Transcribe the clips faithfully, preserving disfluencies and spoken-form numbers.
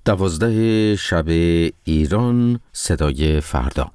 دوازده شب ایران، صدای فردا.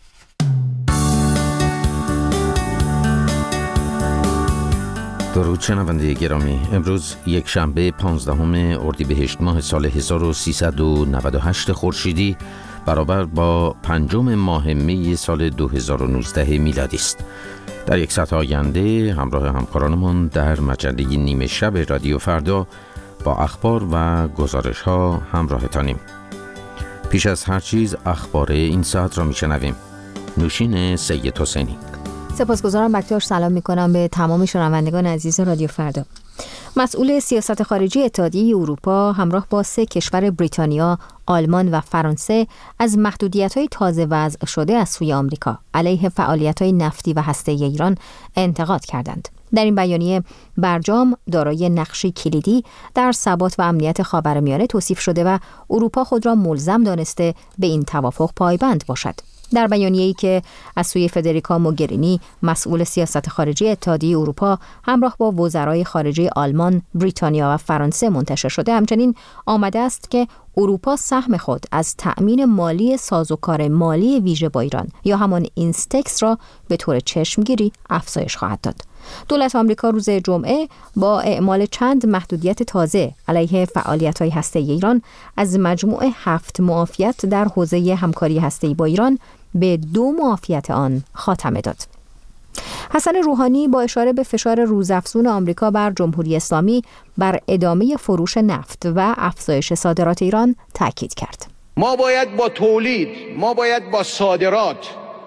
درود شنونده گرامی، امروز یک شنبه پانزدهم اردیبهشت ماه سال هزار و سیصد و نود و هشت خورشیدی برابر با پنجم ماه می سال دو هزار و نوزده میلادی است. در یک ساعت آینده همراه همکارانمان در مجله نیمه شب رادیو فردا با اخبار و گزارش ها همراهتانیم. پیش از هر چیز اخبار این ساعت را میشنویم. نوشین سید حسینی. سپاسگزارم بکتاش. سلام میکنم به تمام شنوندگان عزیز رادیو فردا. مسئول سیاست خارجی اتحادیه اروپا همراه با سه کشور بریتانیا، آلمان و فرانسه از محدودیت‌های تازه وضع شده از سوی آمریکا علیه فعالیت‌های نفتی و هسته‌ای ایران انتقاد کردند. در این بیانیه برجام دارای نقشی کلیدی در ثبات و امنیت خاورمیانه توصیف شده و اروپا خود را ملزم دانسته به این توافق پایبند باشد. در بیانیه‌ای که از سوی فدریکا موگرینی مسئول سیاست خارجی اتحادیه اروپا همراه با وزرای خارجه آلمان، بریتانیا و فرانسه منتشر شده، همچنین آمده است که اروپا سهم خود از تأمین مالی سازوکار مالی ویژه با ایران یا همان اینستکس را به طور چشمگیری افزایش خواهد داد. دولت آمریکا روز جمعه با اعمال چند محدودیت تازه علیه فعالیت‌های هسته‌ای ایران از مجموع هفت معافیت در حوزه همکاری هسته‌ای با ایران به دو معافیت آن خاتمه داد. حسن روحانی با اشاره به فشار روزافزون آمریکا بر جمهوری اسلامی بر ادامه فروش نفت و افزایش صادرات ایران تاکید کرد. ما باید با تولید، ما باید با صادرات،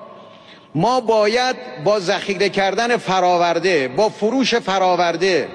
ما باید با ذخیره کردن فراورده، با فروش فراورده،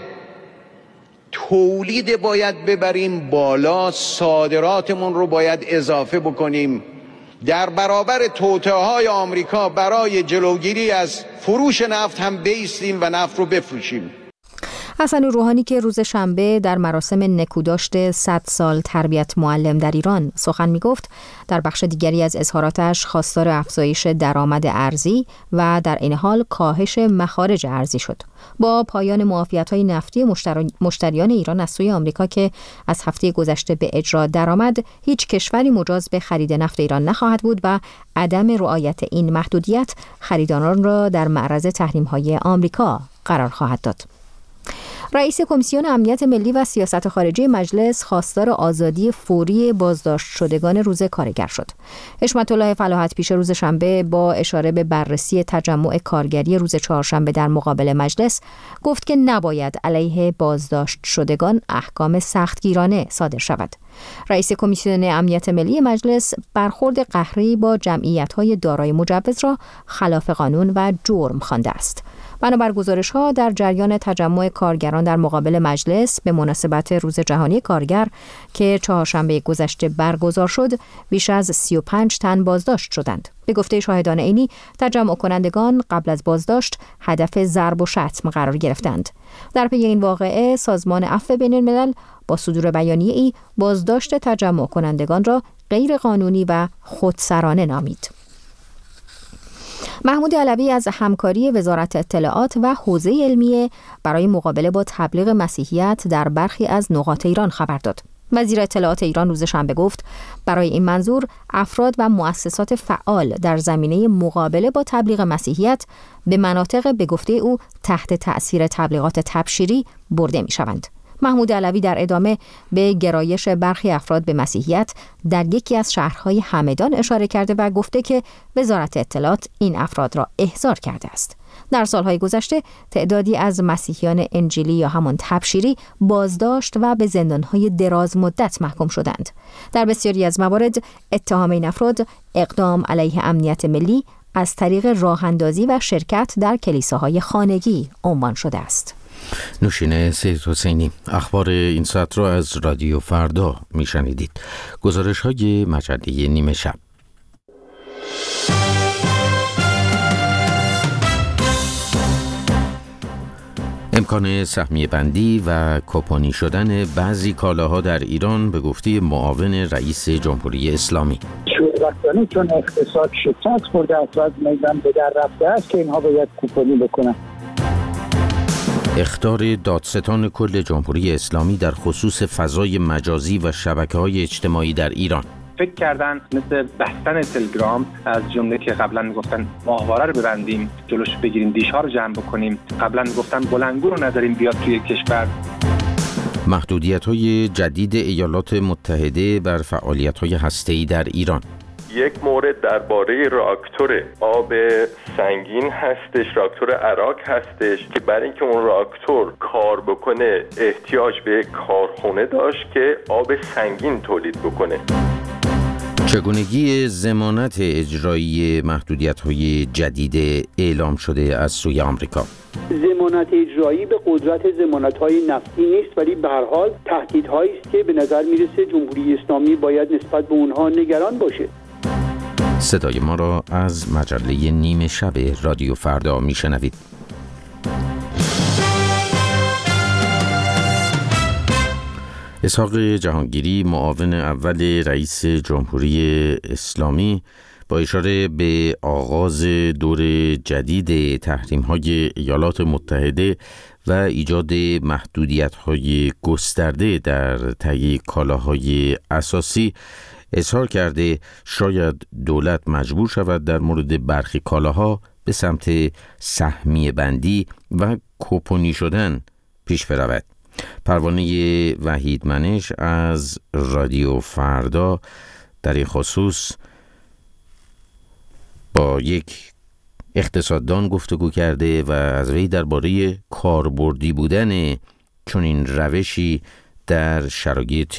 تولید باید ببریم بالا، صادراتمون رو باید اضافه بکنیم در برابر توطئه‌های آمریکا. برای جلوگیری از فروش نفت هم بایستیم و نفت رو بفروشیم. حسن روحانی که روز شنبه در مراسم نکوداشت صد سال تربیت معلم در ایران سخن می‌گفت، در بخش دیگری از اظهاراتش خواستار افزایش درآمد ارزی و در این حال کاهش مخارج ارزی شد. با پایان معافیت‌های نفتی مشتر... مشتریان ایران از سوی آمریکا که از هفته گذشته به اجرا درآمد، هیچ کشوری مجاز به خرید نفت ایران نخواهد بود و عدم رعایت این محدودیت خریداران را در معرض تحریم‌های آمریکا قرار خواهد داد. رئیس کمیسیون امنیت ملی و سیاست خارجی مجلس خواستار آزادی فوری بازداشت شدگان روز کارگر شد. حشمت الله فلاحت پیش روز شنبه با اشاره به بررسی تجمع کارگری روز چهارشنبه در مقابل مجلس گفت که نباید علیه بازداشت شدگان احکام سختگیرانه صادر شود. رئیس کمیسیون امنیت ملی مجلس برخورد قهری با جمعیت‌های دارای مجوز را خلاف قانون و جرم خوانده است. بنابر گزارش‌ها در جریان تجمع کارگران در مقابل مجلس به مناسبت روز جهانی کارگر که چهارشنبه گذشته برگزار شد، بیش از سی و پنج تن بازداشت شدند. به گفته شاهدان عینی، تجمع کنندگان قبل از بازداشت هدف ضرب و شتم قرار گرفتند. در پی این واقعه سازمان عفو بین‌الملل با صدور بیانیه‌ای بازداشت تجمع کنندگان را غیر قانونی و خودسرانه نامید. محمود علوی از همکاری وزارت اطلاعات و حوزه علمیه برای مقابله با تبلیغ مسیحیت در برخی از نقاط ایران خبر داد. وزیر اطلاعات ایران روز شنبه گفت برای این منظور افراد و مؤسسات فعال در زمینه مقابله با تبلیغ مسیحیت به مناطق به گفته او تحت تأثیر تبلیغات تبشیری برده می شوند. محمود علوی در ادامه به گرایش برخی افراد به مسیحیت در یکی از شهرهای همدان اشاره کرده و گفته که وزارت اطلاعات این افراد را احضار کرده است. در سالهای گذشته تعدادی از مسیحیان انجیلی یا همان تبشیری بازداشت و به زندانهای دراز مدت محکوم شدند. در بسیاری از موارد اتهام این افراد اقدام علیه امنیت ملی از طریق راه‌اندازی و شرکت در کلیساهای خانگی عنوان شده است. نوشین سید حسینی. اخبار این ساعت را از رادیو فردا میشنیدید. گزارش های مجله نیمه شب. امکان سهمیه بندی و کوپنی شدن بعضی کالاها در ایران به گفته معاون رئیس جمهوری اسلامی. شوربختانه چون اقتصاد شکست خورده است و از میدان به در رفته است که اینها باید کوپنی بکنن. اخطار دادستان کل جمهوری اسلامی در خصوص فضای مجازی و شبکه‌های اجتماعی در ایران. فکر کردن مثل بستن تلگرام، از جمله که قبلا میگفتن ماهواره رو ببندیم جلوش بگیریم، دیش‌ها رو جمع بکنیم، قبلا میگفتن بلندگو رو نذاریم بیاد توی کشور. محدودیت‌های جدید ایالات متحده بر فعالیت‌های هسته‌ای در ایران. یک مورد درباره راکتور آب سنگین هستش، راکتور عراق هستش که برای اینکه اون راکتور کار بکنه احتیاج به کارخونه داشت که آب سنگین تولید بکنه. چگونگی ضمانت اجرایی محدودیت‌های جدید اعلام شده از سوی آمریکا. ضمانت اجرایی به قدرت ضمانت‌های نفتی نیست، ولی به هر حال تهدیدهایی است که به نظر میرسه جمهوری اسلامی باید نسبت به اونها نگران باشه. صدای ما را از مجله نیمه شب رادیو فردا میشنوید. اسحاق جهانگیری، معاون اول رئیس جمهوری اسلامی، با اشاره به آغاز دور جدید تحریم‌های ایالات متحده و ایجاد محدودیت‌های گسترده در طی کالاهای اساسی، اظهار کرده شاید دولت مجبور شود در مورد برخی کالاها به سمت سهمیه بندی و کوپنی شدن پیش برود. پروانه وحید منش از رادیو فردا در این خصوص با یک اقتصاددان گفتگو کرده و از وی درباره کاربردی بودن چنین روشی در شرایط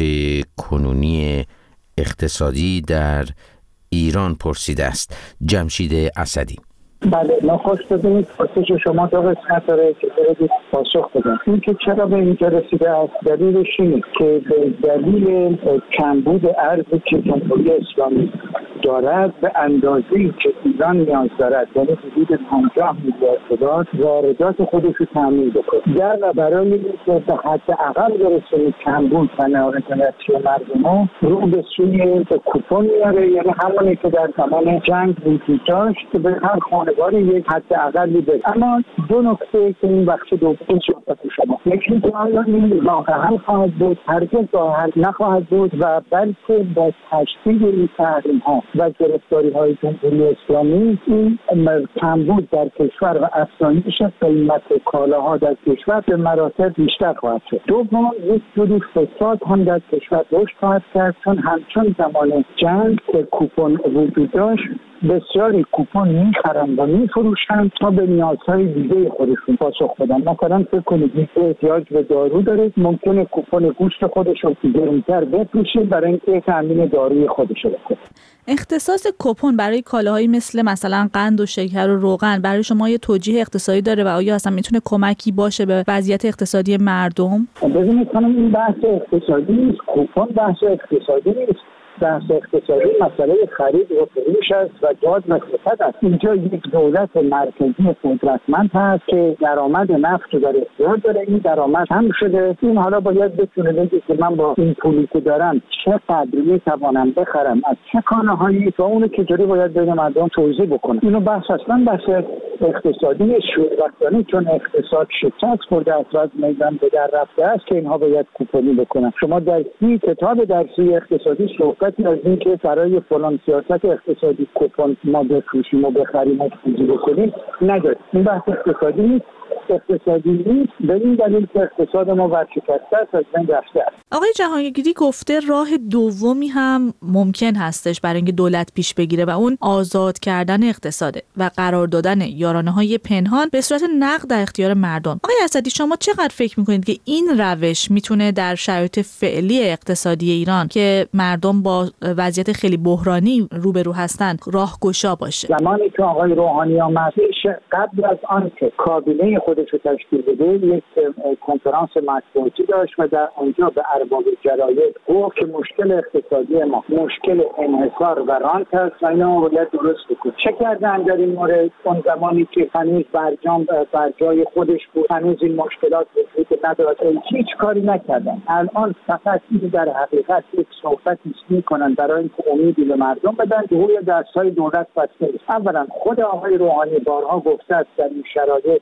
کنونی اقتصادی در ایران پرسیده است. جمشید اسدی: بله، نخست ببینید پرسش شما دو قسمت داره که باید پاسخ بدم. این که چرا به اینجا رسیده است، دلیلش اینه که به دلیل کمبود ارزی که جمهوری اسلامی دارد به اندازه‌ای که ایران نیاز دارد، یعنی حدود پنجاه میلیارد دلار واردات خودش رو تامین بکنه، در برای اینکه به حداقل برسه کمبود و ناراحتی مردم رو به سوی کوپن میاره، یعنی همونی که در زمان جنگ وجود داشت که به هر خانوار یک حداقلی بده. اما دو نکته که این بخش دوم صحبت شما، یکی که آیا این واقعا خواهد بود، هرگز ظاهر نخواهد بود و بلکه با تشدید این تحریم‌ها و گرفتاری‌های جمهوری اسلامی این کمبود در کشور و افزایش قیمت کالاها در کشور به مراتب بیشتر خواهد شد. دوم، یک جوری فساد هم در کشور رشد خواهد کرد، چون همچون زمان جنگ که کوپن وجود داشت بسیاری کوپن میخرن و میفروشن تا به نیازهای دیگه خودشون پاسخ بدن. مثلا فکر کنید یک احتیاج به دارو داره، ممکنه کوپن گوشت خودش رو گرونتر بفروشه برای اینکه تامین داروی خودش رو بکنه. اختصاص کوپن برای کالاهایی مثل مثلا قند و شکر و روغن برای شما یه توجیه اقتصادی داره و آیا اصلا میتونه کمکی باشه به وضعیت اقتصادی مردم؟ ببینید خانم، این بحث اقتصادی نیست، کوپن بحث اقتصادی نیست. بحث اقتصادی مسئله خرید و فروش است و داد و ستد است. اینجا یک دولت مرکزی قدرتمند هست که درآمد نفت رو در اختیار داره. این درآمد هم شده، این حالا باید بتونه بگه که من با این پولی که دارم چقدر میتوانم بخرم از چه کالاهایی و اونو چجوری باید بین مردم توزیع بکنم. اینو بحث اصلا بحث اقتصادی شوربختانه، چون اقتصاد شکست خورده است و از میدان به در رفته است که اینها باید کوپنی بکنن. شما در سی کتاب درسی اقتصادی صحبتی از این که برای فلان سیاست اقتصادی کوپن ما بفروشیم و بخریم و توزیع بکنیم نداره. این بحث اقتصادی نیست. اقتصادی نیست به این دلیل که اقتصاد ما ورشکسته است، از بین رفته است. آقای جهانگیری گفته راه دومی هم ممکن هستش برای اینکه دولت پیش بگیره و اون آزاد کردن اقتصاده و قرار دادن یارانه‌های پنهان به صورت نقد در اختیار مردم. آقای اسدی، شما چقدر فکر می‌کنید که این روش میتونه در شرایط فعلی اقتصادی ایران که مردم با وضعیت خیلی بحرانی روبرو هستند راهگشا باشه؟ زمانی که آقای روحانی آمد، قبل از آن که کابینه خودش رو تشکیل بده، یک کنفرانس مطبوعاتی داشت و در آنجا به ارباب جراید گفت که مشکل اقتصادی ما مشکل انحصار و رانت است و اینا باید درست بکنیم. چه کردن در این مورد؟ اون زمانی که هنوز برجام بر جای خودش بود، هنوز این مشکلات وجود نداشت، هیچ کاری نکردن. الان فقط این در حقیقت یک صحبتی میکنن برای اینکه امیدی به مردم بدن که روی دستهای دولت بسته است. اولا خود آقای روحانی بارها گفته است در این شرایط برای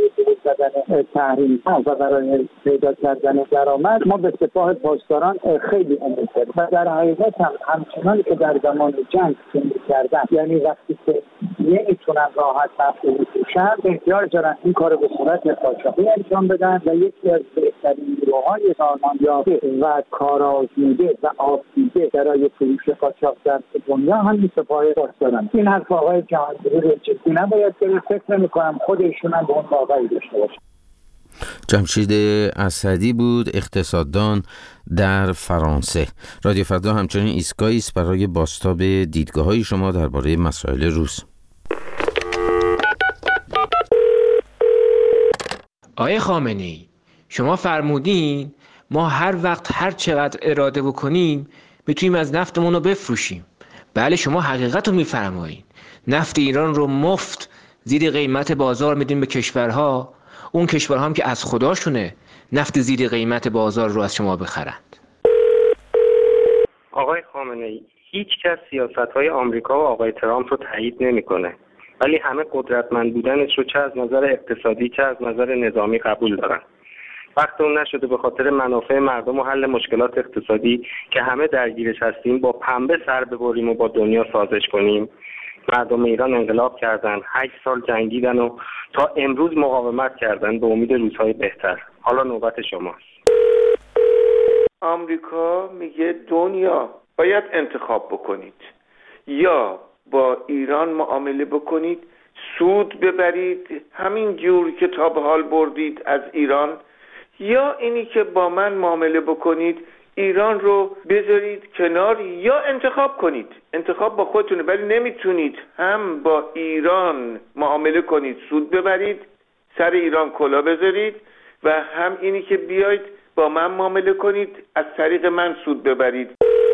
دور زدن تحریم ها و برای پیدا کردن درآمد ما به سپاه پاسداران خیلی امید داریم و در حقیقت هم همچنان که در زمان جنگ زندگی کردن، یعنی وقتی که نمیتونن راحت نفت بفروشن احتیاج دارن این کار به صورت قاچاقی انجام بدن و یکی از بهترین نیروهای سازماندهی و کارآزموده و آبدیده برای فروش قاچاق در دنیا همین سپاه پاسداران. این حرف آقای جهانگیری رو جدی نباید گرفت. فکر نمی‌کنم خودشون هم به اون باوری داشته باشن. جمشید اسدی بود، اقتصاددان در فرانسه. رادیو فردا همچنین ایستگاهی است برای بازتاب دیدگاه‌های شما درباره مسائل روز. آقای خامنه‌ای، شما فرمودین ما هر وقت هر چقدر اراده بکنیم میتونیم از نفتمون رو بفروشیم. بله، شما حقیقت رو میفرمایید. نفت ایران رو مفت زیر قیمت بازار میدیم به کشورها، اون کشورها هم که از خداشونه نفت زیر قیمت بازار رو از شما بخرند. آقای خامنه‌ای، هیچ کس سیاست‌های آمریکا و آقای ترامپ رو تایید نمی‌کنه، ولی همه قدرتمند بودنش رو چه از نظر اقتصادی چه از نظر نظامی قبول دارن. وقت اون نشده به خاطر منافع مردم و حل مشکلات اقتصادی که همه درگیرش هستیم با پنبه سر ببریم و با دنیا سازش کنیم. مردم ایران انقلاب کردن، هشت سال جنگیدن و تا امروز مقاومت کردن به امید روزهای بهتر. حالا نوبت شماست. آمریکا میگه دنیا باید انتخاب بکنید، یا با ایران معامله بکنید سود ببرید همین جور که تا به حال بردید از ایران، یا اینی که با من معامله بکنید ایران رو بذارید کنار، یا انتخاب کنید. انتخاب با خودتونه، ولی نمیتونید هم با ایران معامله کنید سود ببرید سر ایران کلا بذارید و هم اینی که بیاید با من معامله کنید از طریق من سود ببرید.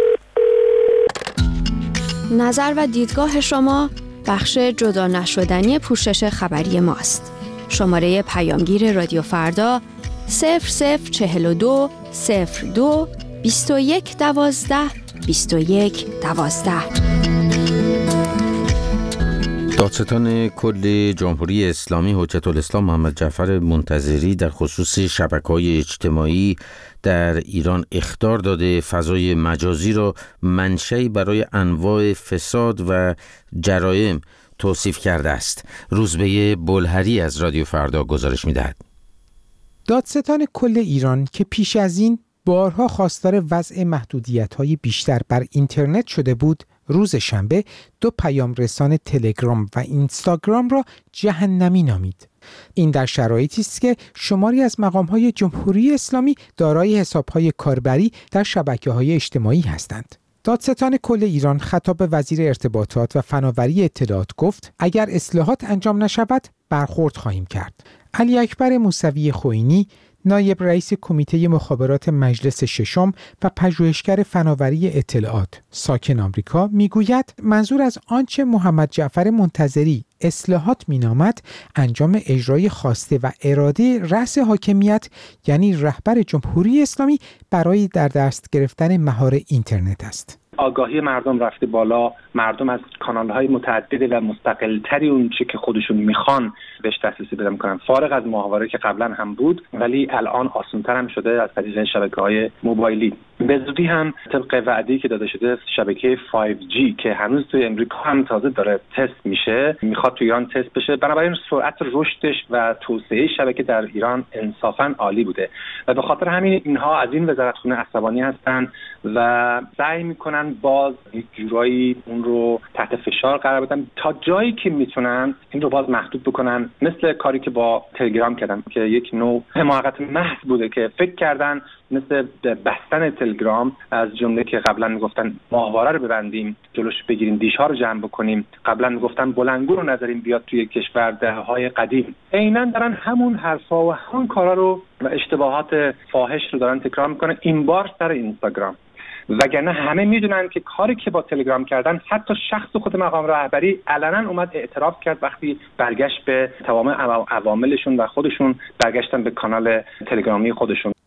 نظر و دیدگاه شما بخش جدا نشدنی پوشش خبری ماست. شماره پیامگیر رادیو فردا صفر صفر چهل و دو صفر دو بیست و یک دوازده بیست و یک دوازده. دادستان کل جمهوری اسلامی حجت الاسلام محمد جعفر منتظری در خصوص شبکه‌های اجتماعی در ایران اخطار داده فضای مجازی را منشأی برای انواع فساد و جرایم توصیف کرده است. روزبه بلهری از رادیو فردا گزارش می‌دهد. دادستان کل ایران که پیش از این بارها خواستار وضع محدودیت‌های بیشتر بر اینترنت شده بود، روز شنبه دو پیام رسان تلگرام و اینستاگرام را جهنمی نامید. این در شرایطی است که شماری از مقام‌های جمهوری اسلامی دارای حساب‌های کاربری در شبکه‌های اجتماعی هستند. دادستان کل ایران خطاب به وزیر ارتباطات و فناوری اطلاعات گفت اگر اصلاحات انجام نشود برخورد خواهیم کرد. علی اکبر موسوی خوئینی، نایب رئیس کمیته مخابرات مجلس ششم و پژوهشگر فناوری اطلاعات ساکن آمریکا میگوید منظور از آنچه محمد جعفر منتظری اصلاحات مینامد انجام اجرای خواسته و اراده رأس حاکمیت یعنی رهبر جمهوری اسلامی برای در دست گرفتن مهار اینترنت است. آگاهی مردم رفته بالا، مردم از کانال‌های متعدد و مستقل‌تری اون چه که خودشون میخوان بهش دسترسی پیدا می‌کنن، فارغ از ماهواره که قبلا هم بود ولی الان آسان‌تر هم شده از طریق شبکه‌های موبایلی. به زودی هم طبق وعده‌ای که داده شده شبکه فایو جی که هنوز توی امریکا هم تازه داره تست میشه میخواد توی ایران تست بشه. بنابراین سرعت رشدش و توسعه شبکه در ایران انصافاً عالی بوده و به خاطر همین اینها از این وزارتخونه عصبانی هستن و سعی میکنن باز یک جورایی اون رو تحت فشار قرار بدن تا جایی که میتونن این رو باز محدود بکنن، مثل کاری که با تلگرام کردن که یک نوع حماقت محض بوده که فکر کردن مثل بستن تلگرام از جمله که قبلا میگفتن ماهواره رو ببندیم جلوش بگیریم دیش‌ها رو جمع بکنیم، قبلا میگفتن بلندگو رو نذاریم بیاد توی کشور دهه‌های قدیم، عیناً دارن همون حرفا و همون کارا رو و اشتباهات فاحش رو دارن تکرار میکنن، این بار سر اینستاگرام. وگرنه همه میدونن که کاری که با تلگرام کردن حتی شخص خود مقام رهبری علنا اومد اعتراف کرد وقتی برگشت به تمام عواملشون و خودشون برگشتن به کانال تلگرامی خودشون.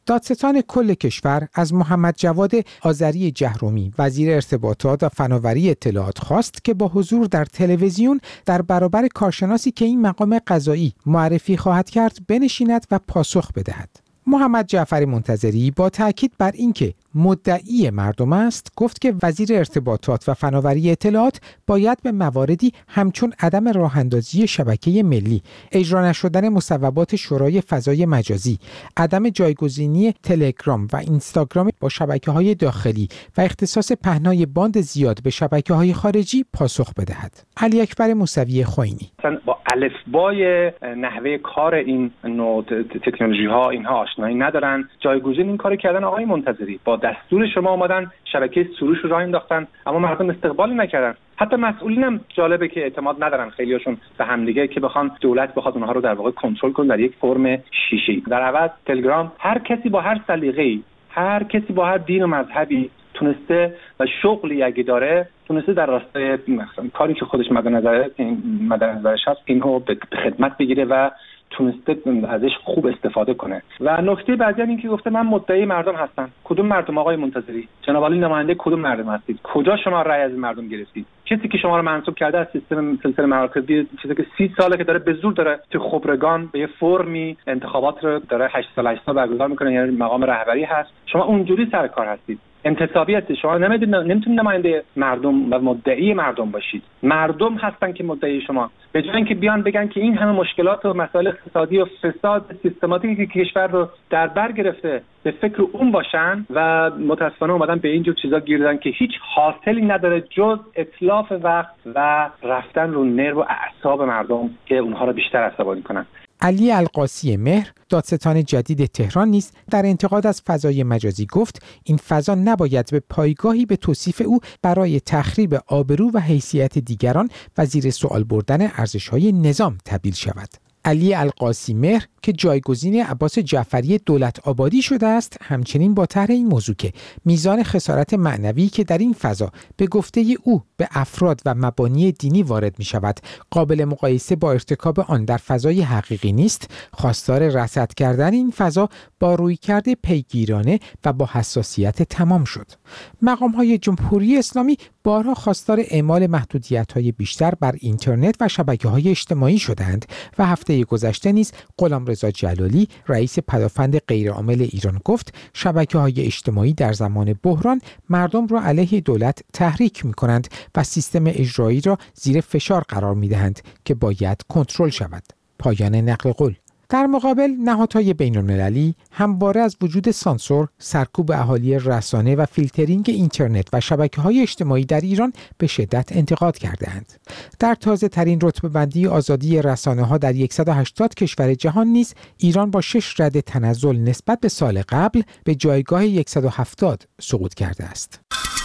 دادستان کل کشور از محمد جواد آذری جهرومی وزیر ارتباطات و فناوری اطلاعات خواست که با حضور در تلویزیون در برابر کارشناسی که این مقام قضایی معرفی خواهد کرد بنشیند و پاسخ بدهد. محمد جعفر منتظری با تاکید بر اینکه مدعی مردم است گفت که وزیر ارتباطات و فناوری اطلاعات باید به مواردی همچون عدم راه‌اندازی شبکه ملی، اجرا نشدن مصوبات شورای فضای مجازی، عدم جایگزینی تلگرام و اینستاگرام با شبکه‌های داخلی و اختصاص پهنای باند زیاد به شبکه‌های خارجی پاسخ بدهد. علی اکبر موسوی خوئینی: مثلا با الفبای نحوه کار این نوع تکنولوژی‌ها اینها آشنایی ندارن. جایگزین این کارو کردن آقای منتظری، با دستور شما اومدن شبکه سروش رو راه انداختن اما مردم استقبال نکردن. حتی مسئولین هم جالبه که اعتماد ندارن خیلیاشون به همدیگه که بخوان دولت بخواد اونها رو در واقع کنترل کنه در یک فرم شیشه‌ای. در عوض تلگرام هر کسی با هر سلیقه‌ای، هر کسی با هر دین و مذهبی تونسته و شغلی اگه داره تونسته در راستای کاری که خودش مد نظره مد نظرش هست اینو به خدمت بگیره و تونسته ازش خوب استفاده کنه. و نکته بعدی این که گفته من مدعی مردم هستم. کدوم مردم آقای منتظری؟ جناب عالی نماینده کدوم مردم هستید؟ کجا شما رأی از مردم گرفتید؟ کسی که شما رو منصوب کرده از سیستم سلسله مراکزی، چیزی که سی ساله که داره به زور داره تو خبرگان به یه فرمی انتخابات رو داره هشت سال هشت سال برگزار میکنه، یعنی مقام رهبری هست. شما اونجوری سر کار هستید. انتصابی هستید. شما نمیتونید نماینده مردم و مدعی مردم باشید. مردم هستن که مدعی شما. به جای اینکه بیان بگن که این همه مشکلات و مسائل اقتصادی و فساد سیستماتیکی که کشور رو در بر گرفته به فکر اون باشن و متاسفانه اومدن به اینجور چیزا گیر دادن که هیچ حاصلی نداره جز اتلاف وقت و رفتن رو نرو و اعصاب مردم که اونها رو بیشتر عصبانی کنن. علی القاسی مهر دادستان جدید تهران نیز در انتقاد از فضای مجازی گفت این فضا نباید به پایگاهی به توصیف او برای تخریب آبرو و حیثیت دیگران و زیر سوال بردن ارزش‌های نظام تبدیل شود. علی القاسی مهر که جایگزین عباس جعفری دولت آبادی شده است همچنین با طرح این موضوع که میزان خسارت معنوی که در این فضا به گفته او به افراد و مبانی دینی وارد می شود قابل مقایسه با ارتکاب آن در فضای حقیقی نیست، خواستار رصد کردن این فضا با رویکرد پیگیرانه و با حساسیت تمام شد. مقام‌های جمهوری اسلامی بارها خواستار اعمال محدودیت‌های بیشتر بر اینترنت و شبکه‌های اجتماعی شدند و هفته گذشته نیز غلامرضا جلالی رئیس پدافند غیرعامل ایران گفت شبکه‌های اجتماعی در زمان بحران مردم را علیه دولت تحریک می‌کنند و سیستم اجرایی را زیر فشار قرار می‌دهند که باید کنترل شود. پایان نقل قول. در مقابل نهادهای بین‌المللی همواره از وجود سانسور، سرکوب اهالی رسانه و فیلترینگ اینترنت و شبکه‌های اجتماعی در ایران به شدت انتقاد کرده‌اند. در تازه‌ترین رتبه‌بندی آزادی رسانه‌ها در صد و هشتاد کشور جهان نیز ایران با شش رده تنزل نسبت به سال قبل به جایگاه صد و هفتاد سقوط کرده است.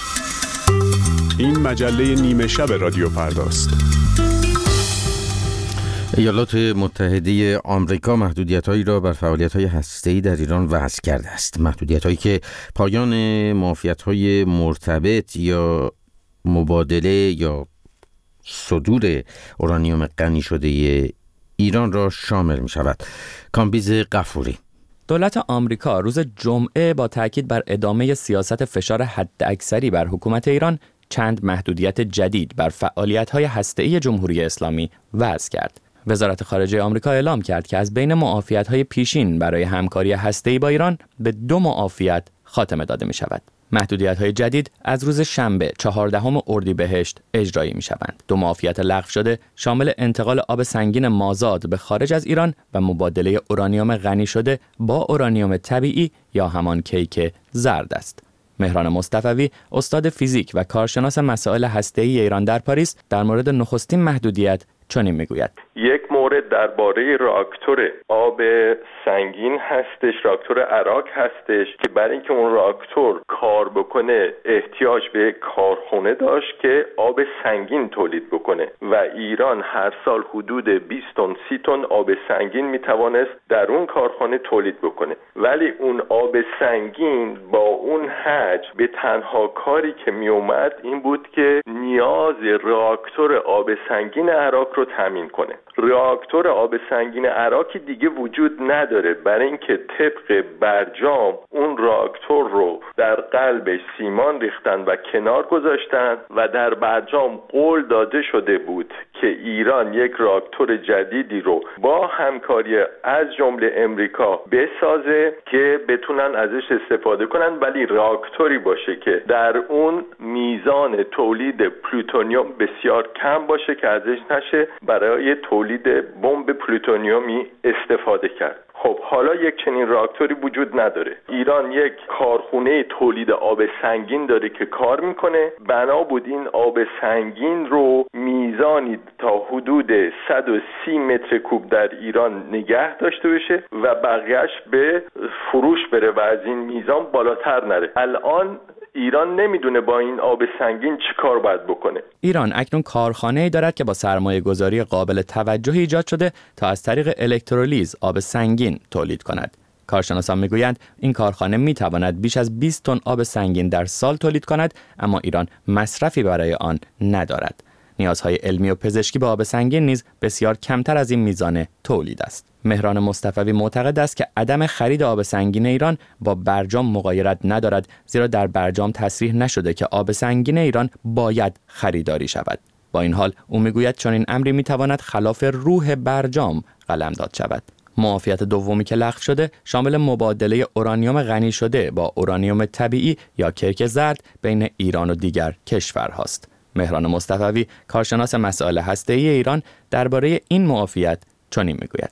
این مجله نیمه شب رادیو فرداست. ایالات متحده آمریکا محدودیت‌هایی را بر فعالیت‌های هسته‌ای در ایران وضع کرده است. محدودیت‌هایی که پایان معافیت‌های مرتبط یا مبادله یا صدور اورانیوم غنی شده ایران را شامل می‌شود. کامبیز غفوری. دولت آمریکا روز جمعه با تاکید بر ادامه سیاست فشار حداکثری بر حکومت ایران چند محدودیت جدید بر فعالیت‌های هسته‌ای جمهوری اسلامی وضع کرد. وزارت خارجه آمریکا اعلام کرد که از بین معافیت‌های پیشین برای همکاری هسته‌ای با ایران به دو معافیت خاتمه داده می‌شود. محدودیت‌های جدید از روز شنبه چهاردهم اردیبهشت اجرایی می‌شوند. دو معافیت لغو شده شامل انتقال آب سنگین مازاد به خارج از ایران و مبادله اورانیوم غنی شده با اورانیوم طبیعی یا همان کیک زرد است. مهران مصطفوی استاد فیزیک و کارشناس مسائل هسته‌ای ایران در پاریس در مورد نخستین محدودیت چنین میگوید: یک مورد درباره راکتور آب سنگین هستش، راکتور عراق هستش که برای اینکه اون راکتور کار بکنه احتیاج به کارخونه داشت که آب سنگین تولید بکنه و ایران هر سال حدود بیست تن سی تن آب سنگین میتوانست در اون کارخانه تولید بکنه، ولی اون آب سنگین با اون حجم به تنها کاری که میومد این بود که نیاز راکتور آب سنگین عراق رو رو تامین کنه. راکتور آب سنگین عراق دیگه وجود نداره، برای اینکه طبق برجام اون راکتور رو در قلب سیمان ریختن و کنار گذاشتن و در برجام قول داده شده بود که ایران یک راکتور جدیدی رو با همکاری از جمله امریکا بسازه که بتونن ازش استفاده کنن، ولی راکتوری باشه که در اون میزان تولید پلوتونیوم بسیار کم باشه که ازش نشه برای تولید بمب پلوتونیومی استفاده کرد. خب حالا یک چنین راکتوری وجود نداره. ایران یک کارخونه تولید آب سنگین داره که کار میکنه. بنا بود این آب سنگین رو میزانی تا حدود صد و سی متر کوب در ایران نگه داشته بشه و بقیهش به فروش بره و از این میزان بالاتر نره. الان ایران نمیدونه با این آب سنگین چی کار باید بکنه. ایران اکنون کارخانه‌ای دارد که با سرمایه گذاری قابل توجهی ایجاد شده تا از طریق الکترولیز آب سنگین تولید کند. کارشناسان میگویند این کارخانه میتواند بیش از بیست تن آب سنگین در سال تولید کند، اما ایران مصرفی برای آن ندارد. نیازهای علمی و پزشکی به آب سنگین نیز بسیار کمتر از این میزان تولید است. مهران مصطفوی معتقد است که عدم خرید آب سنگین ایران با برجام مغایرت ندارد، زیرا در برجام تصریح نشده که آب سنگین ایران باید خریداری شود. با این حال او میگوید چنین امری میتواند خلاف روح برجام قلمداد شود. معافیت دومی که لغو شده شامل مبادله اورانیوم غنی شده با اورانیوم طبیعی یا کرک زرد بین ایران و دیگر کشورهاست. مهران مصطفوی کارشناس مسائل هسته‌ای ایران درباره این معافیت چنین میگوید: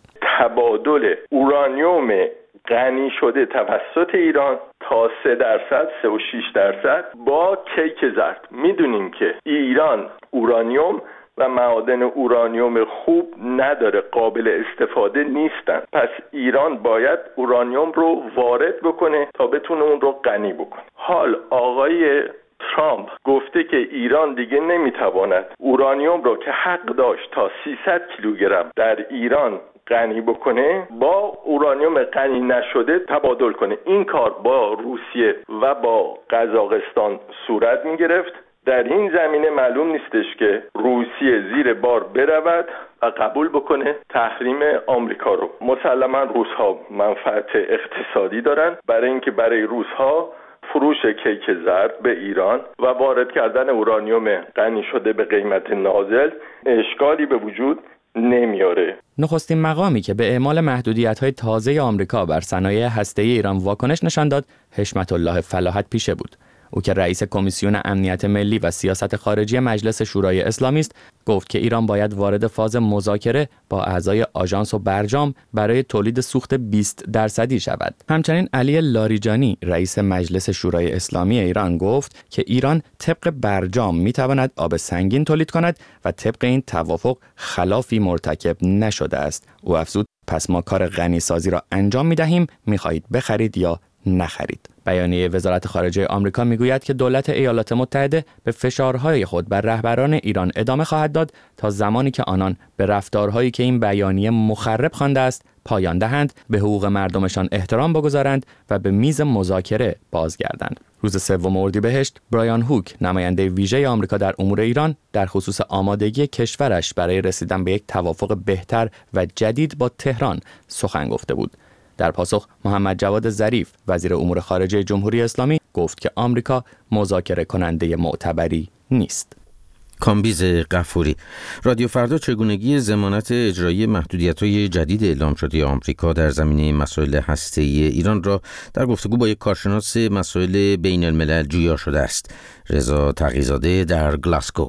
تبادل اورانیوم غنی شده توسط ایران تا سه درصد، سه و شش درصد با کیک زرد. میدونیم که ایران اورانیوم و معادن اورانیوم خوب نداره، قابل استفاده نیستن. پس ایران باید اورانیوم رو وارد بکنه تا بتونه اون رو غنی بکنه. حال آقای ترامپ گفته که ایران دیگه نمیتواند اورانیوم رو که حق داشت تا سیصد کیلوگرم در ایران غنی بکنه با اورانیوم غنی نشده تبادل کنه. این کار با روسیه و با قزاقستان صورت میگرفت. در این زمینه معلوم نیستش که روسیه زیر بار برود و قبول بکنه تحریم آمریکا رو. مسلما روس‌ها منفعت اقتصادی دارن، برای اینکه برای روس‌ها فروش کیک زرد به ایران و وارد کردن اورانیوم غنی شده به قیمت نازل اشکالی به وجود نمیاره. نخستین مقامی که به اعمال محدودیت‌های تازه آمریکا بر صنایع هسته‌ای ایران واکنش نشان داد، حشمت الله فلاحت پیشه بود. او که رئیس کمیسیون امنیت ملی و سیاست خارجی مجلس شورای اسلامی است، گفت که ایران باید وارد فاز مذاکره با اعضای آژانس و برجام برای تولید سوخت بیست درصدی شود. همچنین علی لاریجانی رئیس مجلس شورای اسلامی ایران گفت که ایران طبق برجام میتواند آب سنگین تولید کند و طبق این توافق خلافی مرتکب نشده است. او افزود: پس ما کار غنی سازی را انجام میدهیم، میخواهید بخرید یا نخرید. بیانیه وزارت خارجه آمریکا میگوید که دولت ایالات متحده به فشارهای خود بر رهبران ایران ادامه خواهد داد تا زمانی که آنان به رفتارهایی که این بیانیه مخرب خوانده است پایان دهند، به حقوق مردمشان احترام بگذارند و به میز مذاکره بازگردند. روز سوم اردیبهشت، برایان هوک، نماینده ویژه آمریکا در امور ایران، در خصوص آمادگی کشورش برای رسیدن به یک توافق بهتر و جدید با تهران سخن گفته بود. در پاسخ، محمد جواد ظریف، وزیر امور خارجه جمهوری اسلامی، گفت که آمریکا مذاکره کننده معتبری نیست. کامبیز غفوری: رادیو فردا چگونگی ضمانت اجرایی محدودیت‌های جدید اعلام شده آمریکا در زمینه مسائل هسته‌ای ایران را در گفتگو با یک کارشناس مسائل بین الملل جویا شده است. رضا تقی‌زاده در گلاسگو: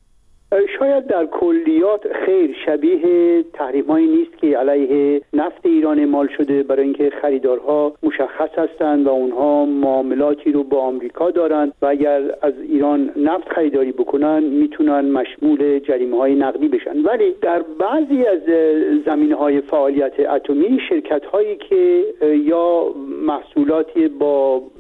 شاید در کلیات خیر شبیه تحریم‌هایی نیست که علیه نفت ایران اعمال شده، برای اینکه خریدارها مشخص هستند و اونها معاملاتی رو با آمریکا دارند و اگر از ایران نفت خریداری بکنن میتونن مشمول جریمه‌های نقدی بشن. ولی در بعضی از زمینه‌های فعالیت اتمی، شرکت‌هایی که یا محصولاتی با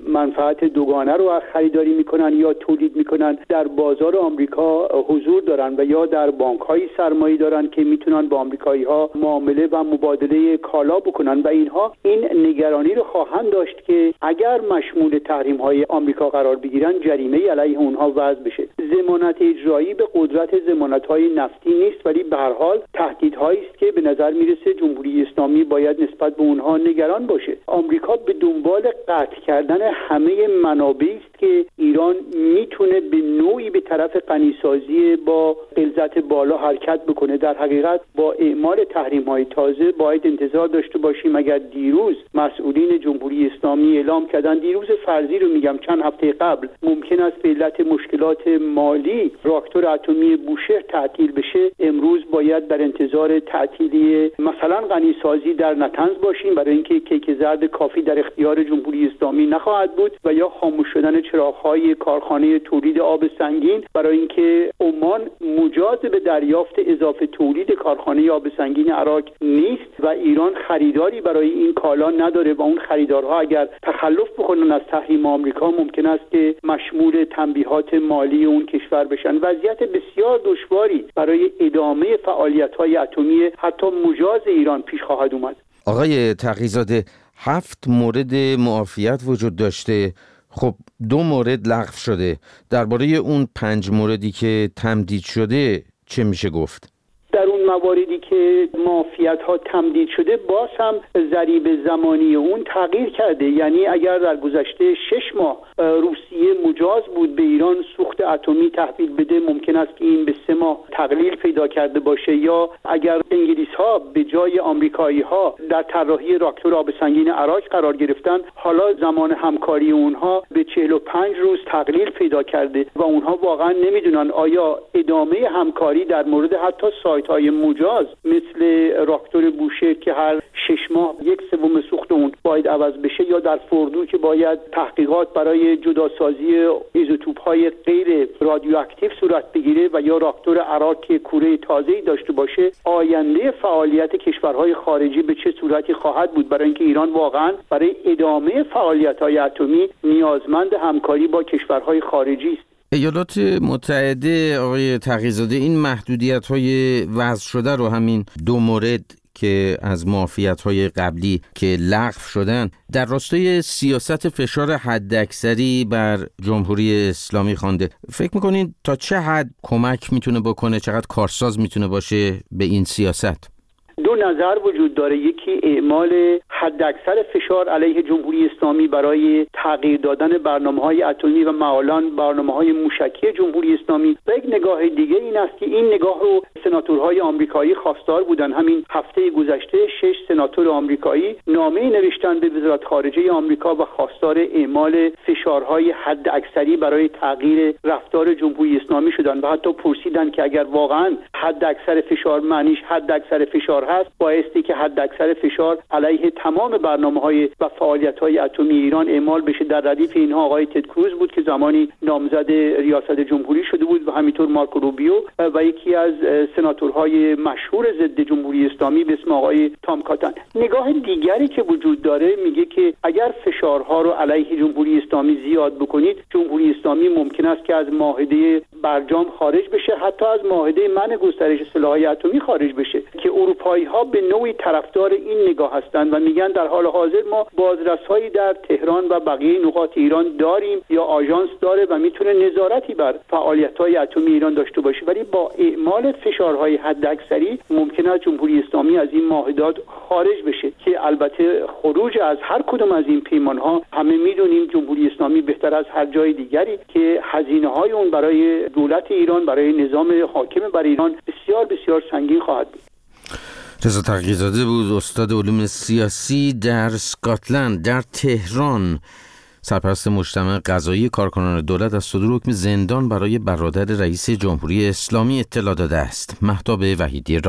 منفعت دوگانه رو خریداری میکنن یا تولید میکنن در بازار آمریکا حضور دارن و یا در بانک‌های سرمایه دارن که میتونن با آمریکایی‌ها معامله و مبادله کالا بکنن و اینها این نگرانی رو خواهند داشت که اگر مشمول تحریم‌های آمریکا قرار بگیرن جریمه علیه اونها وضع بشه. ضمانت اجرایی به قدرت ضمانت‌های نفتی نیست، ولی به هر حال تهدیدهایی است که به نظر میرسه جمهوری اسلامی باید نسبت به اونها نگران باشه. آمریکا به دنبال قطع کردن همه منابعی است که ایران میتونه به نوعی به طرف غنیسازی با غلظت بالا حرکت بکنه. در حقیقت با اعمال تحریم‌های تازه باید انتظار داشته باشیم اگر دیروز مسئولین جمهوری اسلامی اعلام کردن، دیروز فرضی رو میگم چند هفته قبل، ممکن است به علت مشکلات مالی راکتور اتمی بوشهر تعطیل بشه، امروز باید در انتظار تعطیلی مثلا غنیسازی در نطنز باشیم برای اینکه کیک زرد کافی در اختیار جمهوری اسلامی نخواهد بود و یا خاموش شدن چراغ‌های کارخانه تولید آب سنگین برای اینکه عمان مجاز به دریافت اضافه تولید کارخانه آب سنگین عراق نیست و ایران خریداری برای این کالا نداره و اون خریدارها اگر تخلف بکنن از تحریم آمریکا ممکن است که مشمول تنبیهات مالی اون کشور بشن. وضعیت بسیار دشواری برای ادامه فعالیت‌های اتمی حتی مجاز ایران پیش خواهد اومد. آقای تقی‌زاده، هفت مورد معافیت وجود داشته، خب دو مورد لغو شده. درباره اون پنج موردی که تمدید شده چه میشه گفت؟ در اون مواردی که معافیت‌ها تمدید شده باز هم ضریب زمانی اون تغییر کرده. یعنی اگر در گذشته شش ماه روسیه مجاز بود به ایران سوخت اتمی تحویل بده، ممکن است که این به سه ماه تقلیل پیدا کرده باشه. یا اگر انگلیس‌ها به جای آمریکایی‌ها در طراحی راکتور آب سنگین عراق قرار گرفتن، حالا زمان همکاری اونها به چهل و پنج روز تقلیل پیدا کرده و اونها واقعا نمیدونن آیا ادامه همکاری در مورد حتی سایت‌های مجاز مثل راکتور بوشهر که هر شش ماه یک سوم سوخت اون باید عوض بشه، یا در فردو که باید تحقیقات برای جداسازی ایزوتوپ‌های غیر رادیواکتیو صورت بگیره و یا راکتور عراق که کوره تازه‌ای داشته باشه، آینده فعالیت کشورهای خارجی به چه صورتی خواهد بود؟ برای اینکه ایران واقعا برای ادامه فعالیت‌های اتمی نیازمند همکاری با کشورهای خارجی است. ایالات متحده آقای تقی‌زاده این محدودیت‌های وضع شده رو، همین دو مورد که از معافیت‌های قبلی که لغو شدن، در راستای سیاست فشار حداکثری بر جمهوری اسلامی خوانده. فکر می‌کنید تا چه حد کمک میتونه بکنه، چقدر کارساز میتونه باشه به این سیاست؟ دو نظر وجود داره. یکی اعمال حداکثر فشار علیه جمهوری اسلامی برای تغییر دادن برنامه‌های اتمی و معالان برنامه‌های موشکی جمهوری اسلامی، و یک نگاه دیگه این است که این نگاه رو سناتورهای آمریکایی خواستار بودن. همین هفته گذشته شش سناتور آمریکایی نامه نوشتن به وزارت خارجه آمریکا و خواستار اعمال فشارهای حداکثری برای تغییر رفتار جمهوری اسلامی شدن و حتی پرسیدن که اگر واقعا حداکثر فشار معنیش حداکثر فشار هست، بایستی که حداکثر فشار علیه تمام برنامه‌های و فعالیت‌های اتمی ایران اعمال بشه. در ردیف اینها آقای تد کروز بود که زمانی نامزد ریاست جمهوری شده بود و همینطور مارکو روبیو و یکی از سناتورهای مشهور ضد جمهوری اسلامی به اسم آقای تام کاتن. نگاه دیگری که وجود داره میگه که اگر فشارها رو علیه جمهوری اسلامی زیاد بکنید، جمهوری اسلامی ممکن است که از معاهده برجام خارج بشه، حتی از معاهده منع گسترش سلاح‌های اتمی خارج بشه، که اروپایی‌ها به نوعی طرفدار این نگاه هستند و میگن در حال حاضر ما بازرسایی در تهران و بقیه نقاط ایران داریم یا آژانس داره و میتونه نظارتی بر فعالیت‌های اتمی ایران داشته باشه، ولی با اعمال فشارهای حداکثری ممکن است جمهوری اسلامی از این معاهدات خارج بشه، که البته خروج از هر کدوم از این پیمان‌ها همه میدونیم جمهوری اسلامی بهتر از هر جای دیگری که هزینه‌های اون برای دولت ایران، برای نظام حاکم بر ایران بسیار بسیار سنگین خواهد بود. رضا تقی‌زاده بود، استاد علوم سیاسی در اسکاتلند. در تهران سرپرست مجتمع قضایی کارکنان دولت از صدور حکم زندان برای برادر رئیس جمهوری اسلامی اطلاع داده است. مهتاب وحیدی راد.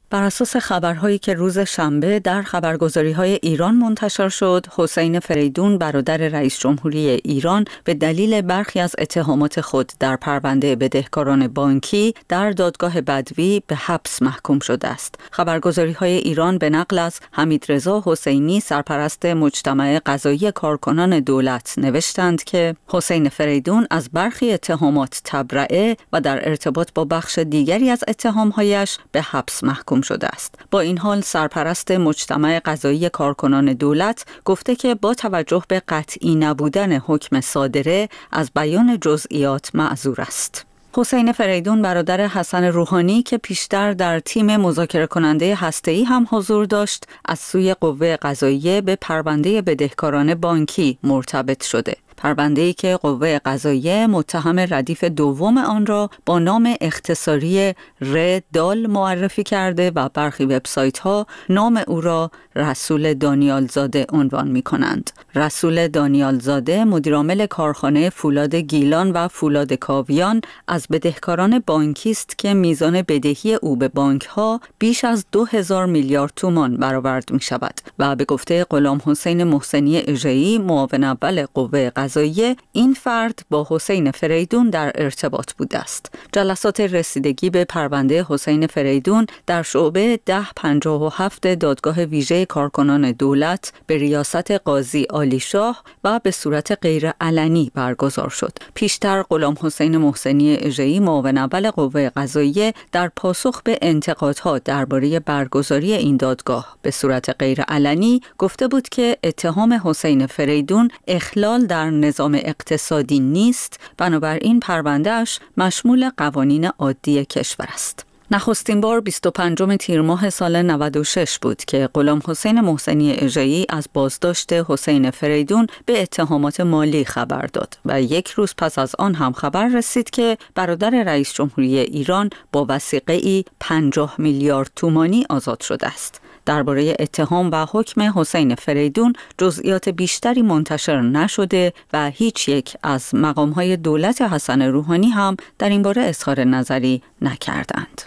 بر اساس خبرهایی که روز شنبه در خبرگزاری‌های ایران منتشر شد، حسین فریدون برادر رئیس جمهوری ایران به دلیل برخی از اتهامات خود در پرونده بدهکاران بانکی در دادگاه بدوی به حبس محکوم شده است. خبرگزاری‌های ایران به نقل از حمیدرضا حسینی، سرپرست مجتمع قضایی کارکنان دولت، نوشتند که حسین فریدون از برخی اتهامات تبرئه و در ارتباط با بخش دیگری از اتهام‌هایش به حبس محکوم شده است. با این حال سرپرست مجتمع قضایی کارکنان دولت گفته که با توجه به قطعی نبودن حکم صادره از بیان جزئیات معذور است. حسین فریدون برادر حسن روحانی که پیشتر در تیم مذاکره کننده هسته‌ای هم حضور داشت، از سوی قوه قضاییه به پرونده بدهکاران بانکی مرتبط شده. پرونده‌ای که قوه قضاییه متهم ردیف دوم آن را با نام اختصاری ر دال معرفی کرده و برخی وبسایت‌ها نام او را رسول دانیالزاده عنوان می‌کنند. رسول دانیالزاده مدیرعامل کارخانه فولاد گیلان و فولاد کاویان از بدهکاران بانکی است که میزان بدهی او به بانک‌ها بیش از دو هزار میلیارد تومان برآورد می‌شود و به گفته غلام حسین محسنی اژه‌ای، معاون اول قوه قضاییه، این فرد با حسین فریدون در ارتباط بوده است. جلسات رسیدگی به پرونده حسین فریدون در شعبه ده پنجاه و هفت دادگاه ویژه کارکنان دولت به ریاست قاضی عالی شاه و به صورت غیر علنی برگزار شد. پیشتر غلام حسین محسنی اژه‌ای، معاون اول قوه قضاییه، در پاسخ به انتقادها درباره برگزاری این دادگاه به صورت غیر علنی گفته بود که اتهام حسین فریدون اخلال در نظام اقتصادی نیست، بنابراین پروندهش مشمول قوانین عادی کشور است. نخستین بار بیست و پنجم تیر ماه سال نود و شش بود که غلام حسین محسنی اژه‌ای از بازداشت حسین فریدون به اتهامات مالی خبر داد و یک روز پس از آن هم خبر رسید که برادر رئیس جمهوری ایران با وثیقه‌ای پنجاه میلیارد تومانی آزاد شده است. درباره اتهام و حکم حسین فریدون جزئیات بیشتری منتشر نشده و هیچ یک از مقام‌های دولت حسن روحانی هم در این باره اظهار نظری نکردند.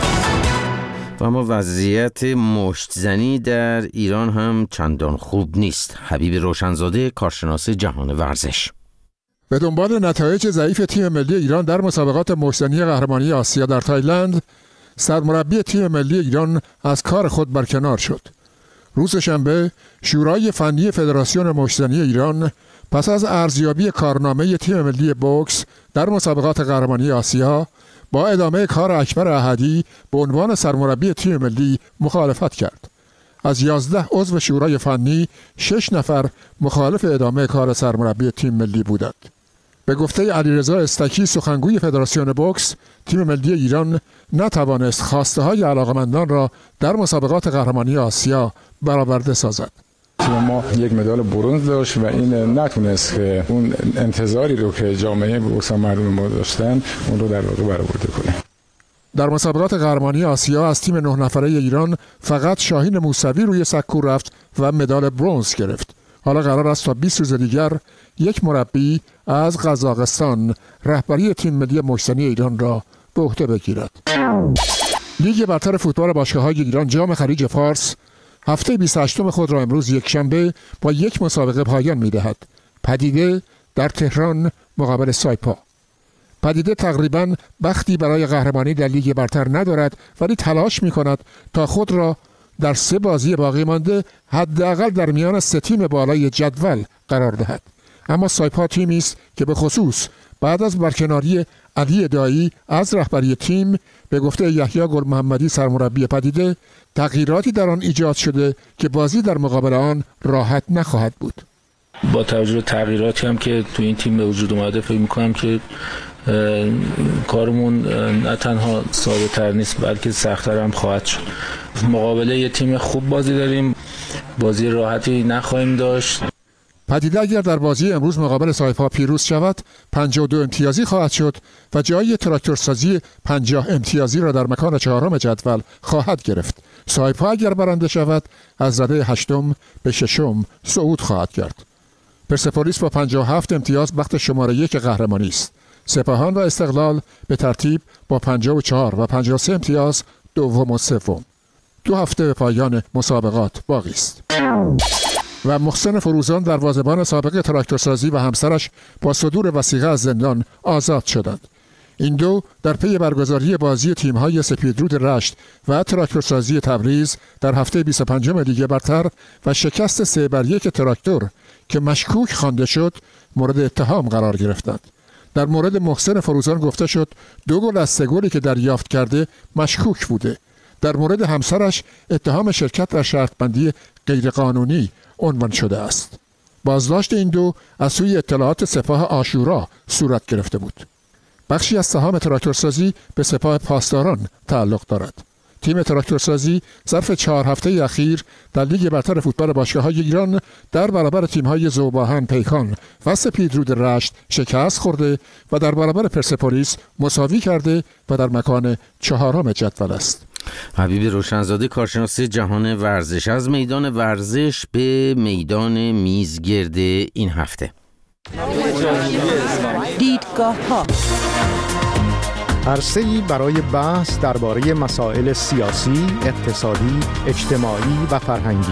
و اما وضعیت مشت‌زنی در ایران هم چندان خوب نیست. حبیب روشنزاده، کارشناس جهان ورزش: به دنبال نتایج ضعیف تیم ملی ایران در مسابقات مشت‌زنی قهرمانی آسیا در تایلند، سرمربی تیم ملی ایران از کار خود برکنار شد. روز شنبه شورای فنی فدراسیون مشت‌زنی ایران پس از ارزیابی کارنامه تیم ملی بوکس در مسابقات قهرمانی آسیا با ادامه کار اکبر احدی به عنوان سرمربی تیم ملی مخالفت کرد. از یازده عضو شورای فنی شش نفر مخالف ادامه کار سرمربی تیم ملی بودند. به گفته علیرضا استکی، سخنگوی فدراسیون بوکس، تیم ملی ایران نتوانست خواسته های علاقمندان را در مسابقات قهرمانی آسیا برآورده سازد. تیم ما یک مدال برنز داشت و این نتونست که اون انتظاری رو که جامعه بوکس مردم ما داشتن اون رو در واقع برآورده کنه. در مسابقات قهرمانی آسیا از تیم نه نفره ایران فقط شاهین موسوی روی سکو رفت و مدال برنز گرفت. حالا قرار است تا بیست روز دیگر یک مربی از قزاقستان رهبری تیم ملی مشت‌زنی ایران را به عهده بگیرد. لیگ برتر فوتبال باشگاه‌های ایران جام خلیج فارس هفته بیست و هشتم خود را امروز یک شنبه با یک مسابقه پایان می‌دهد. پدیده در تهران مقابل سایپا. پدیده تقریباً بختی برای قهرمانی در لیگ برتر ندارد، ولی تلاش می‌کند تا خود را در سه بازی باقی مانده حداقل در میان سه تیم بالای جدول قرار دهد. اما سایپا تیمی است که به خصوص بعد از برکناری علی دایی از رهبری تیم به گفته یحیی گل محمدی، سرمربی پدیده، تغییراتی در آن ایجاد شده که بازی در مقابل آن راحت نخواهد بود. با توجه به تغییراتی هم که تو این تیم به وجود اومده فکر می‌کنم که کارمون نه تنها ساده‌تر نیست بلکه سخت‌تر هم خواهد شد. مقابله یه تیم خوب بازی داریم، بازی راحتی نخواهیم داشت. پدیده اگر در بازی امروز مقابل سایپا پیروز شود پنجاه و دو امتیازی خواهد شد و جای تراکتورسازی پنجاه امتیازی را در مکان چهارم جدول خواهد گرفت. سایپا اگر برنده شود از رده هشتم به ششم صعود خواهد کرد. پرسپولیس با پنجاه و هفت امتیاز بخت شماره یک قهرمانی است. سپاهان و استقلال به ترتیب با پنجاه و چهار و پنجاه و سه امتیاز دوم و سوم. دو هفته به پایان مسابقات باقی است. و محسن فروزان دروازه‌بان سابق تراکتورسازی و همسرش با صدور وثیقه از زندان آزاد شدند. این دو در پی برگزاری بازی تیم‌های سپیدرود رشت و تراکتورسازی تبریز در هفته بیست و پنجم لیگ برتر و شکست سه بر یک تراکتور که مشکوک خوانده شد مورد اتهام قرار گرفتند. در مورد محسن فروزان گفته شد دو گل از سه گلی که دریافت کرده مشکوک بوده. در مورد همسرش اتهام شرکت در شرطبندی غیرقانونی عنوان شده است. بازداشت این دو از سوی اطلاعات سپاه عاشورا صورت گرفته بود. بخشی از سهام تراکتورسازی به سپاه پاسداران تعلق دارد. تیم تراکتورسازی ظرف چهار هفته اخیر در لیگ برتر فوتبال باشگاه‌های ایران در برابر تیم‌های ذوباهن پیکان و سپیدرود رشت شکست خورده و در برابر پرسپولیس مساوی کرده و در مکان چهارم جدول است. حبیب روشنزاده، کارشناس جهان ورزش، از میدان ورزش به میدان میزگرد این هفته. دیدگاه‌ها عرصه‌ای برای بحث درباره مسائل سیاسی، اقتصادی، اجتماعی و فرهنگی.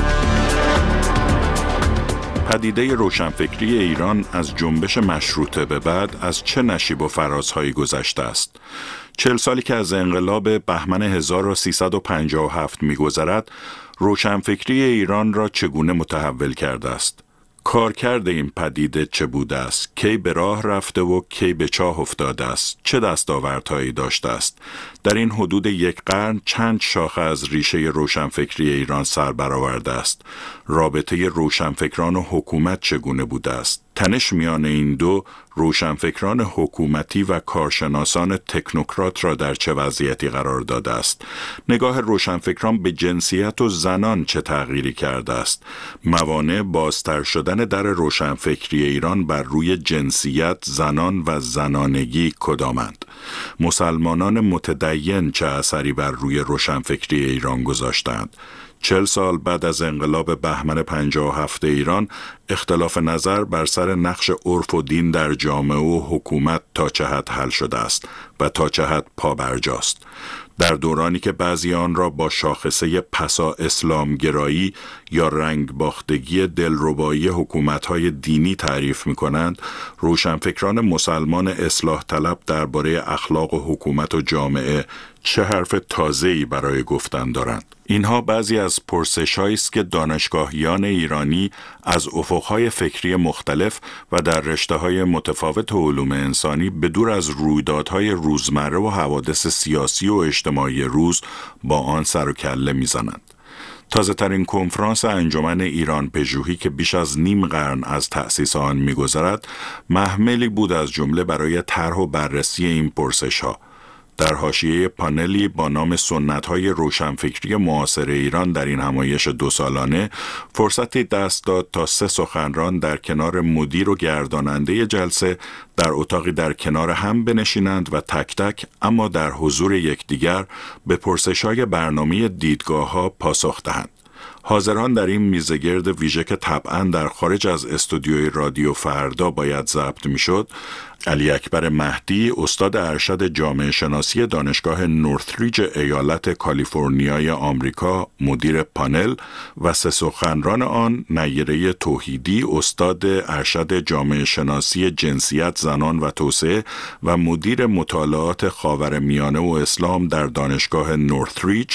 پدیده روشنفکری ایران از جنبش مشروطه به بعد از چه نشیب و فرازهایی گذشته است؟ چهل سالی که از انقلاب بهمن هزار و سیصد و پنجاه و هفت می‌گذرد، روشنفکری ایران را چگونه متحول کرده است؟ کارکرد این پدیده چه بوده است؟ کی به راه رفته و کی به چاه افتاده است؟ چه دستاوردهایی داشته است؟ در این حدود یک قرن چند شاخه از ریشه روشنفکری ایران سر برآورده است؟ رابطه روشنفکران و حکومت چگونه بوده است؟ تنش میان این دو روشنفکران حکومتی و کارشناسان تکنوکرات را در چه وضعیتی قرار داده است؟ نگاه روشنفکران به جنسیت و زنان چه تغییری کرده است؟ موانع بازتر شدن در روشنفکری ایران بر روی جنسیت، زنان و زنانگی کدامند؟ مسلمانان متدین چه اثری بر روی روشنفکری ایران گذاشتند؟ چهل سال بعد از انقلاب بهمن پنجاه و هفت ایران، اختلاف نظر بر سر نقش عرف و دین در جامعه و حکومت تا چه حد حل شده است و تا چه حد پابرجاست. در دورانی که بعضی آن را با شاخصه پسا اسلامگرایی یا رنگ باختگی دلربایی حکومت‌های دینی تعریف می‌کنند، روشنفکران مسلمان اصلاح طلب درباره اخلاق و حکومت و جامعه چه حرف تازه‌ای برای گفتن دارند؟ اینها بعضی از پرسش‌هایی است که دانشگاهیان ایرانی از افق‌های فکری مختلف و در رشته‌های متفاوت علوم انسانی به دور از رویدادهای روزمره و حوادث سیاسی و اجتماعی روز با آن سر و کله می‌زنند. تازه ترین کنفرانس انجمن ایران پژوهی که بیش از نیم قرن از تأسیس آن می‌گذرد، محملی بود از جمله برای طرح و بررسی این پرسش‌ها. در حاشیه پانلی با نام سنت‌های روشنفکری معاصر ایران در این همایش دو سالانه فرصتی دست داد تا سه سخنران در کنار مدیر و گرداننده جلسه در اتاقی در کنار هم بنشینند و تک تک اما در حضور یکدیگر به پرسش‌های برنامه دیدگاه‌ها پاسخ دهند. حاضران در این میزگرد ویژه که طبعاً در خارج از استودیوی رادیو فردا باید ضبط میشد، علی اکبر مهدی، استاد ارشد جامعه شناسی دانشگاه نورثریج ایالت کالیفرنیای آمریکا، مدیر پانل و سه سخنران آن، نیره توحیدی، استاد ارشد جامعه شناسی جنسیت، زنان و توسعه و مدیر مطالعات خاورمیانه و اسلام در دانشگاه نورثریج،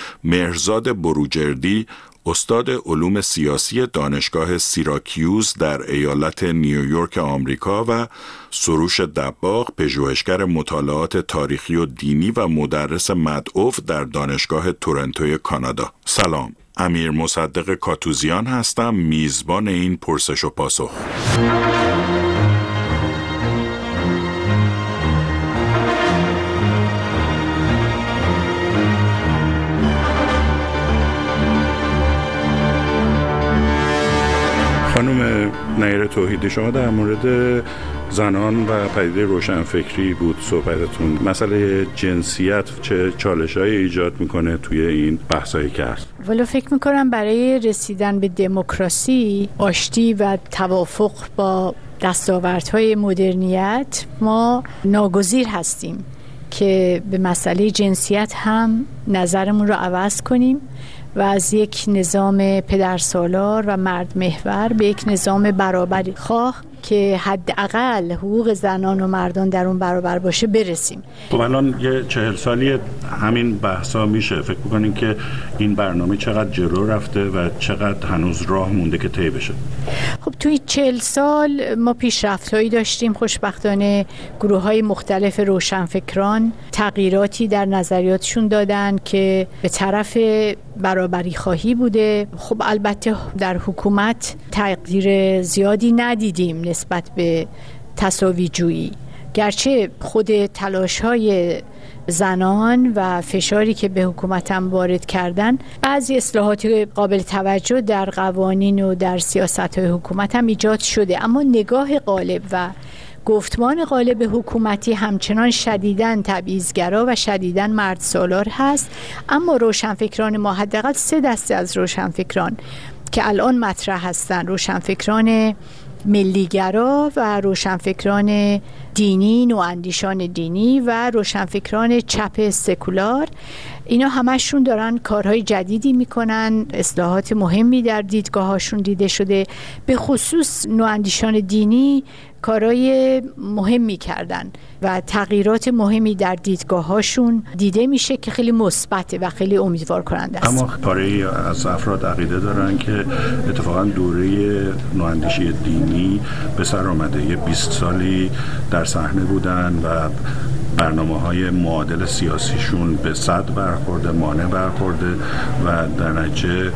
مهرزاد بروجردی، استاد علوم سیاسی دانشگاه سیراکیوز در ایالت نیویورک آمریکا و سروش دباغ، پژوهشگر مطالعات تاریخی و دینی و مدرس مدعو در دانشگاه تورنتوی کانادا. سلام، امیر مصدق کاتوزیان هستم، میزبان این پرسش و پاسخ. خانم نیره توحیدی، شما در مورد زنان و پدیده روشنفکری بود صحبتتون. مسئله جنسیت چه چالش‌هایی ایجاد میکنه توی این بحثایی که هست؟ ولی فکر میکنم برای رسیدن به دموکراسی، آشتی و توافق با دستاوردهای مدرنیت ما ناگزیر هستیم که به مسئله جنسیت هم نظرمون رو عوض کنیم و از یک نظام پدرسالار و مرد محور به یک نظام برابری خواه که حداقل حقوق زنان و مردان در اون برابر باشه برسیم. خب الان یه چهل سالی همین بحثا میشه. فکر می‌کنین که این برنامه چقدر جلو رفته و چقدر هنوز راه مونده که طی بشه؟ خب توی چهل سال ما پیشرفت‌هایی داشتیم. خوشبختانه گروه‌های مختلف روشنفکران تغییراتی در نظریاتشون دادن که به طرف برابری خواهی بوده. خب البته در حکومت تغییر زیادی ندیدیم نسبت به تساوی جویی، گرچه خود تلاش‌های زنان و فشاری که به حکومت هم وارد کردن بعضی اصلاحات قابل توجه در قوانین و در سیاست‌های حکومت هم ایجاد شده، اما نگاه غالب و گفتمان غالب حکومتی همچنان شدیداً تبعیض‌گرا و شدیداً مرد سالار هست. اما روشنفکران ما، حداقل سه دسته از روشنفکران که الان مطرح هستن، روشنفکران ملیگرا و روشنفکران دینی، نواندیشان دینی و روشنفکران چپ سکولار، اینا همشون دارن کارهای جدیدی میکنن، اصلاحات مهمی در دیدگاهاشون دیده شده. به خصوص نواندیشان دینی کارهای مهمی کردن و تغییرات مهمی در دیدگاهاشون دیده میشه که خیلی مثبته و خیلی امیدوار کننده است. اما پاره‌ای از افراد عقیده دارن که اتفاقا دوره نواندیشی دینی به سر آمده، یه بیست سالی در صحنه بودن و برنامه‌های معادل سیاسیشون به صد برخورده، مانع برخورده و در نتیجه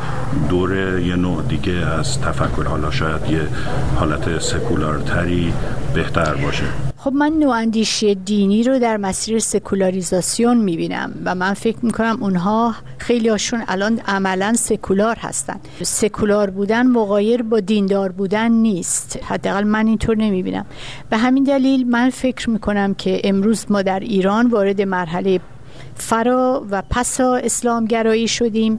دور یه نوع دیگه از تفکر، حالا شاید یه حالت سکولارتری بهتر باشه. خب من نواندیشی دینی رو در مسیر سکولاریزاسیون میبینم و من فکر میکنم اونها خیلی هاشون الان عملا سکولار هستن. سکولار بودن مغایر با دیندار بودن نیست، حداقل من اینطور نمیبینم. به همین دلیل من فکر میکنم که امروز ما در ایران وارد مرحله فرا و پسا اسلامگرایی شدیم،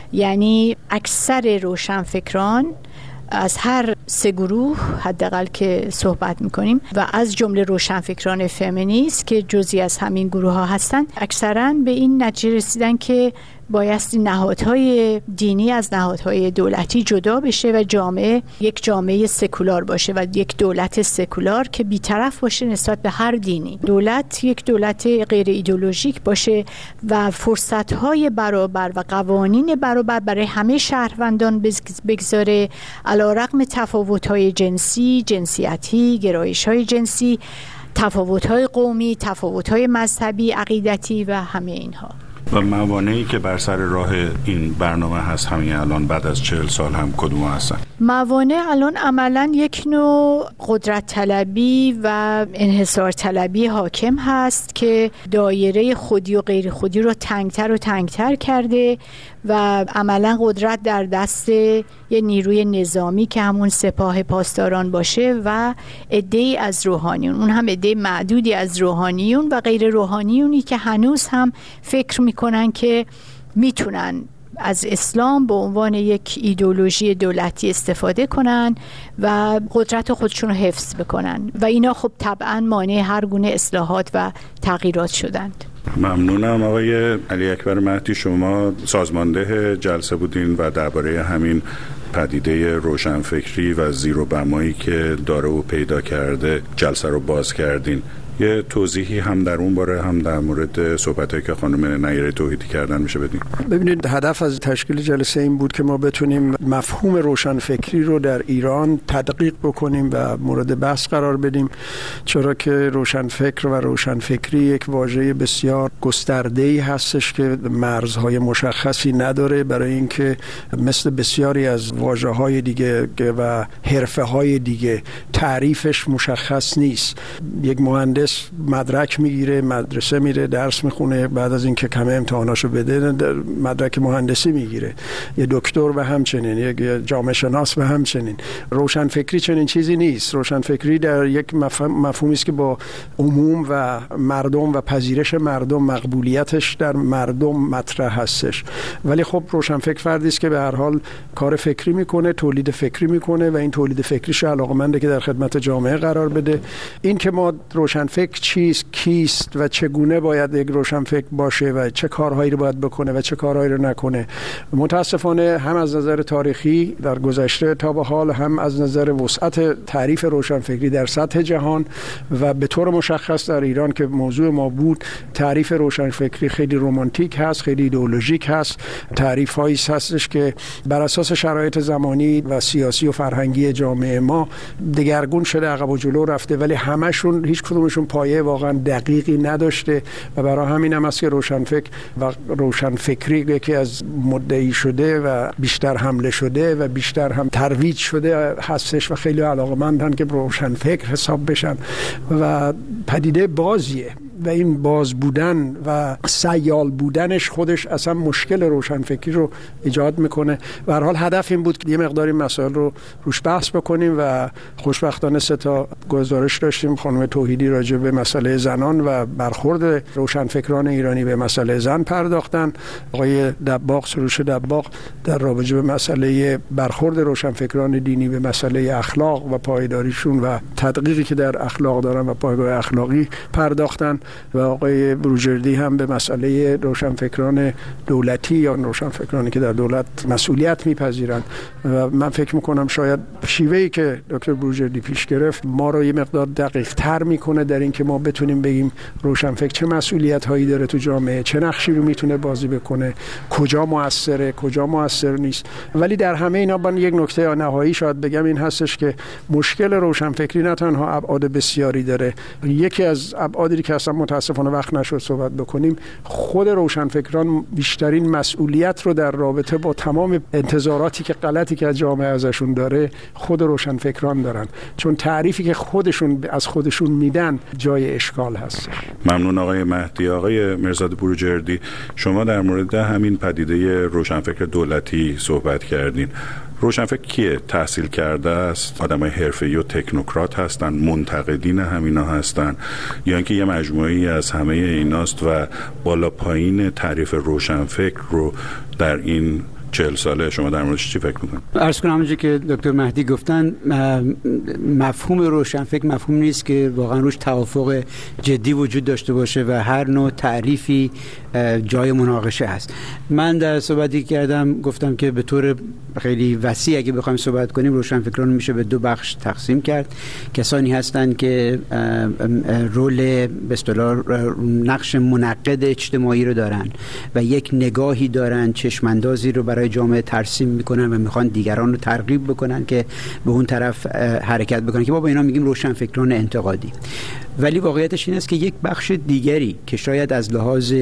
یعنی اکثر روشنفکران از هر سه گروه حداقل که صحبت میکنیم و از جمله روشنفکران فمینیست که جزئی از همین گروه ها هستن، اکثرا به این نتیجه رسیدن که بایستی نهادهای دینی از نهادهای دولتی جدا بشه و جامعه یک جامعه سکولار باشه و یک دولت سکولار که بی‌طرف باشه نسبت به هر دینی. دولت یک دولت غیر ایدئولوژیک باشه و فرصت‌های برابر و قوانین برابر برای همه شهروندان بگذاره، علی‌رغم تفاوت‌های جنسی، جنسیتی، گرایش‌های جنسی، تفاوت‌های قومی، تفاوت‌های مذهبی، عقیدتی و همه اینها. و موانعی که بر سر راه این برنامه هست همین الان بعد از چهل سال هم کدوم هستن؟ موانع الان عملا یک نوع قدرت طلبی و انحصار طلبی حاکم هست که دایره خودی و غیر خودی رو تنگتر و تنگتر کرده و عملا قدرت در دست یه نیروی نظامی که همون سپاه پاسداران باشه و عده‌ای از روحانیون، اون هم عده معدودی از روحانیون و غیر روحانیونی که هنوز هم فکر میکنن که میتونن از اسلام به عنوان یک ایدئولوژی دولتی استفاده کنن و قدرت خودشون رو حفظ بکنن و اینا خب طبعا مانع هر گونه اصلاحات و تغییرات شدند. ممنونم آقای علی اکبر مهدی، شما سازمانده جلسه بودین و درباره همین پدیده روشنفکری و زیر و بمایی که داره و پیدا کرده جلسه رو باز کردین. یه توضیحی هم در اون باره هم در مورد صحبتایی که خانم نیره توحیدی کردن میشه بدین؟ ببینید، هدف از تشکیل جلسه این بود که ما بتونیم مفهوم روشنفکری رو در ایران تدقیق بکنیم و مورد بحث قرار بدیم، چرا که روشنفکر و روشنفکری یک واژه بسیار گسترده‌ای هستش که مرزهای مشخصی نداره، برای اینکه مثل بسیاری از واژه‌های دیگه و حرفه‌های دیگه تعریفش مشخص نیست. یک مهندس مدرک میگیره، مدرسه میره، درس میخونه، بعد از اینکه کمه امتحاناشو بده مدرک مهندسی میگیره. یه دکتر و همچنین، یک جامعه شناس و همچنین. روشنفکری چنین چیزی نیست. روشنفکری در یک مفهومی است که با عموم و مردم و پذیرش مردم، مقبولیتش در مردم مطرح هستش. ولی خب روشنفکر فردی است که به هر حال کار فکری میکنه، تولید فکری میکنه و این تولید فکریش علاقمنده که در خدمت جامعه قرار بده. این که ما روشن روشنفکر چیست، کیست و چگونه باید یک روشنفکر باشه و چه کارهایی رو باید بکنه و چه کارهایی رو نکنه. متاسفانه هم از نظر تاریخی در گذشته تا به حال، هم از نظر وسعت تعریف روشنفکری در سطح جهان و به طور مشخص در ایران که موضوع ما بود، تعریف روشنفکری خیلی رمانتیک هست، خیلی ایدئولوژیک هست. تعریف هایی هستش که بر اساس شرایط زمانی و سیاسی و فرهنگی جامعه ما دگرگون شده، عقب و جلو رفته، ولی همشون هیچ کدومشون پایه واقعا دقیقی نداشته و برای همین هم است که روشنفکر و روشنفکری که از مدعی شده و بیشتر حمله شده و بیشتر هم ترویج شده هستش و خیلی علاقه‌مندن که روشنفکر حساب بشن و پدیده بازیه و این باز بودن و سیال بودنش خودش اصلا مشکل روشنفکری رو ایجاد میکنه. به هر حال هدف این بود که یه مقداری مسائل رو روش بحث بکنیم و خوشبختانه سه تا گزارش داشتیم. خانم توحیدی راجع به مسئله زنان و برخورد روشنفکران ایرانی به مسئله زن پرداختن. آقای دباغ، سروش دباغ، در رابطه به مسئله برخورد روشنفکران دینی به مسئله اخلاق و پایداریشون و تدقیقی که در اخلاق دارن و پایگاه اخلاقی پرداختن و آقای بروجردی هم به مسئله روشنفکران دولتی یا روشنفکرانی که در دولت مسئولیت میپذیرند و من فکر میکنم شاید شیوهی که دکتر بروجردی پیش گرفت ما رو یه مقدار دقیق تر میکنه در این که ما بتونیم بگیم روشنفکر چه مسئولیت هایی داره تو جامعه، چه نقشی رو میتونه بازی بکنه، کجا موثره، کجا موثر نیست. ولی در همه اینا من یک نکته نهایی شاید بگم این هستش که مشکل روشنفکری نه تنها ابعاد بسیاری داره. یکی از ابعادی که اصلا متاسفانه وقت نشد صحبت بکنیم، خود روشنفکران بیشترین مسئولیت رو در رابطه با تمام انتظاراتی که غلطی که از جامعه ازشون داره خود روشنفکران دارن، چون تعریفی که خودشون از خودشون میدن جای اشکال هست. ممنون آقای مهدی. آقای مرزاد بروجردی، شما در مورد همین پدیده روشنفکر دولتی صحبت کردین. روشنفکر کیه؟ تحصیل کرده است، آدمای حرفه‌ای و تکنوکرات هستن، منتقدین همینا هستن، یا اینکه یه مجموعه‌ای از همه ایناست و بالا پایین تعریف روشنفکر رو در این چهل ساله شما در موردش چی فکر میکنید؟ عرض کنم همونجوری که دکتر مهدی گفتن، مفهوم روشنفکر مفهوم نیست که واقعا روش توافق جدی وجود داشته باشه و هر نوع تعریفی جای مناقشه هست. من در صحبتی کردم گفتم که به طور خیلی وسیع اگه بخوایم صحبت کنیم روشنفکران میشه به دو بخش تقسیم کرد. کسانی هستند که رول به اصطلاح نقش منقد اجتماعی رو دارن و یک نگاهی دارن، چشماندازی رو برای جامعه ترسیم میکنن و میخوان دیگران رو ترغیب بکنن که به اون طرف حرکت بکنن، که ما با اینا میگیم روشنفکران انتقادی. ولی واقعیتش این است که یک بخش دیگری که شاید از لحاظ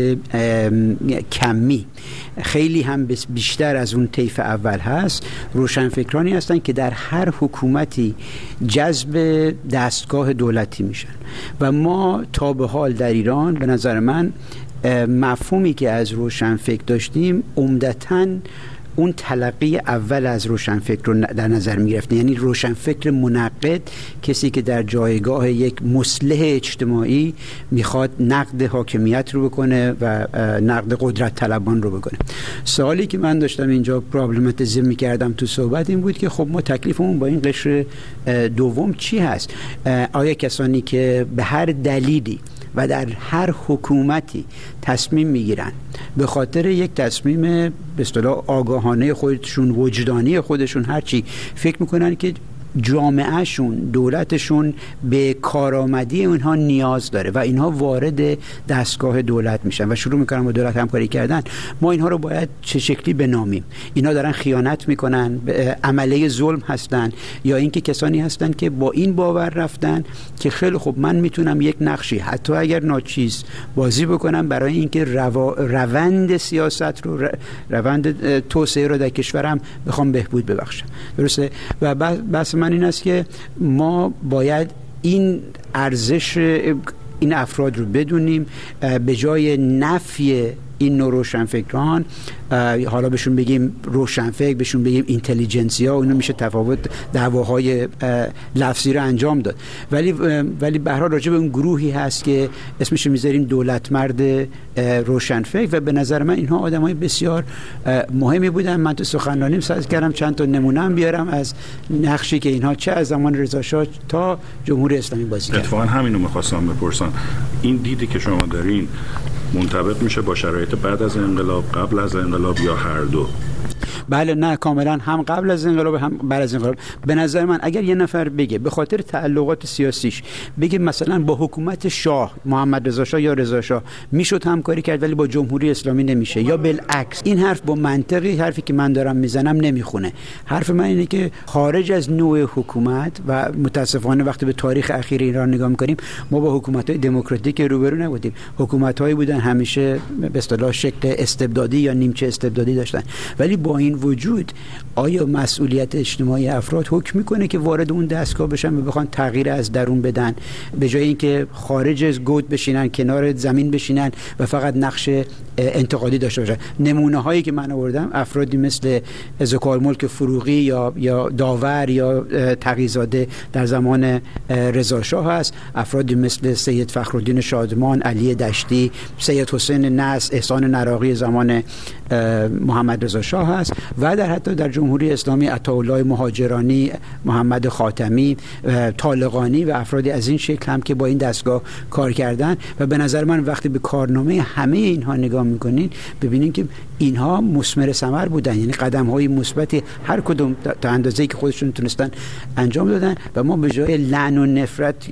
کمی خیلی هم بیشتر از اون طیف اول هست، روشنفکرانی هستند که در هر حکومتی جذب دستگاه دولتی میشن و ما تا به حال در ایران به نظر من مفهومی که از روشنفکر داشتیم عمدتاً اون تلقی اول از روشنفکر رو در نظر می‌گرفت، یعنی روشنفکر منقد، کسی که در جایگاه یک مصلح اجتماعی میخواد نقد حاکمیت رو بکنه و نقد قدرت طلبان رو بکنه. سوالی که من داشتم اینجا پرابلماتیزه می‌کردم تو صحبت این بود که خب ما تکلیفمون با این قشر دوم چی هست؟ آیا کسانی که به هر دلیلی و در هر حکومتی تصمیم میگیرن به خاطر یک تصمیم به اصطلاح آگاهانه خودشون، وجدانی خودشون، هرچی فکر میکنن که جامعهشون، دولتشون به کارآمدی اونها نیاز داره و اینها وارد دستگاه دولت میشن و شروع میکنن با دولت همکاری کردن، ما اینها رو باید چه شکلی بنامیم؟ اینا دارن خیانت میکنن، عمله ظلم هستن، یا اینکه کسانی هستن که با این باور رفتن که خیلی خوب من میتونم یک نقشی حتی اگر ناچیز بازی بکنم برای اینکه روا... روند سیاست رو، روند توسعه رو در کشورم بخوام بهبود ببخشم. درسته؟ و بس من این است که ما باید این ارزش این افراد رو بدونیم، به جای نفی این نوع روشنفکران، حالا بهشون بگیم روشنفکر، بهشون بگیم اینتلیجنسیا، اونو میشه تفاوت دعواهای لفظی رو انجام داد. ولی ولی به هر حال راجع به اون گروهی هست که اسمش رو میذاریم دولت مرد روشنفکر و به نظر من اینها آدمای بسیار مهمی بودن. من تو سخنرانیم سعی کردم چند تا نمونه هم بیارم از نقشی که اینها چه از زمان رضا شاه تا جمهوری اسلامی بازی کردن. اتفاقا همینو می‌خواستم بپرسم، این دیدی که شما دارین منطبق میشه با شرایط بعد از انقلاب، قبل از انقلاب یا هر دو؟ بله نه کاملا، هم قبل از انقلاب هم بعد از انقلاب. به نظر من اگر یه نفر بگه به خاطر تعلقات سیاسیش بگه مثلا با حکومت شاه، محمد رضا شاه یا رضا شاه میشد همکاری کرد ولی با جمهوری اسلامی نمیشه، یا بالعکس، این حرف با منطقی حرفی که من دارم میزنم نمیخونه. حرف من اینه که خارج از نوع حکومت و متاسفانه وقتی به تاریخ اخیر ایران نگاه میکنیم ما با حکومت‌های دموکراتیک روبرو نبودیم. حکومت‌هایی بودن همیشه به اصطلاح شکل استبدادی یا نیمچه استبدادی داشتن، ولی با این وجود آیا مسئولیت اجتماعی افراد حکم میکنه که وارد اون دستگاه بشن و بخوان تغییر از درون بدن به جای اینکه خارج از گود بشینن، کنار زمین بشینن و فقط نقش انتقادی داشته باشن؟ نمونه هایی که من آوردم افرادی مثل ذوالملک فروغی یا یا داور یا تقی‌زاده در زمان رضا شاه هست، افرادی مثل سید فخرالدین شادمان، علی دشتی، سید حسین نصر، احسان نراقی زمان محمد رضا شاه هست و در حتی در جمهوری اسلامی عطاالله مهاجرانی، محمد خاتمی، طالقانی و افرادی از این شکل هم که با این دستگاه کار کردن. و به نظر من وقتی به کارنامه همه اینها نگاه میکنین ببینین که اینها مثمر ثمر بودن، یعنی قدم های مثبتی هر کدوم تا اندازه‌ای که خودشون تونستن انجام دادن و ما به جای لعن و نفرت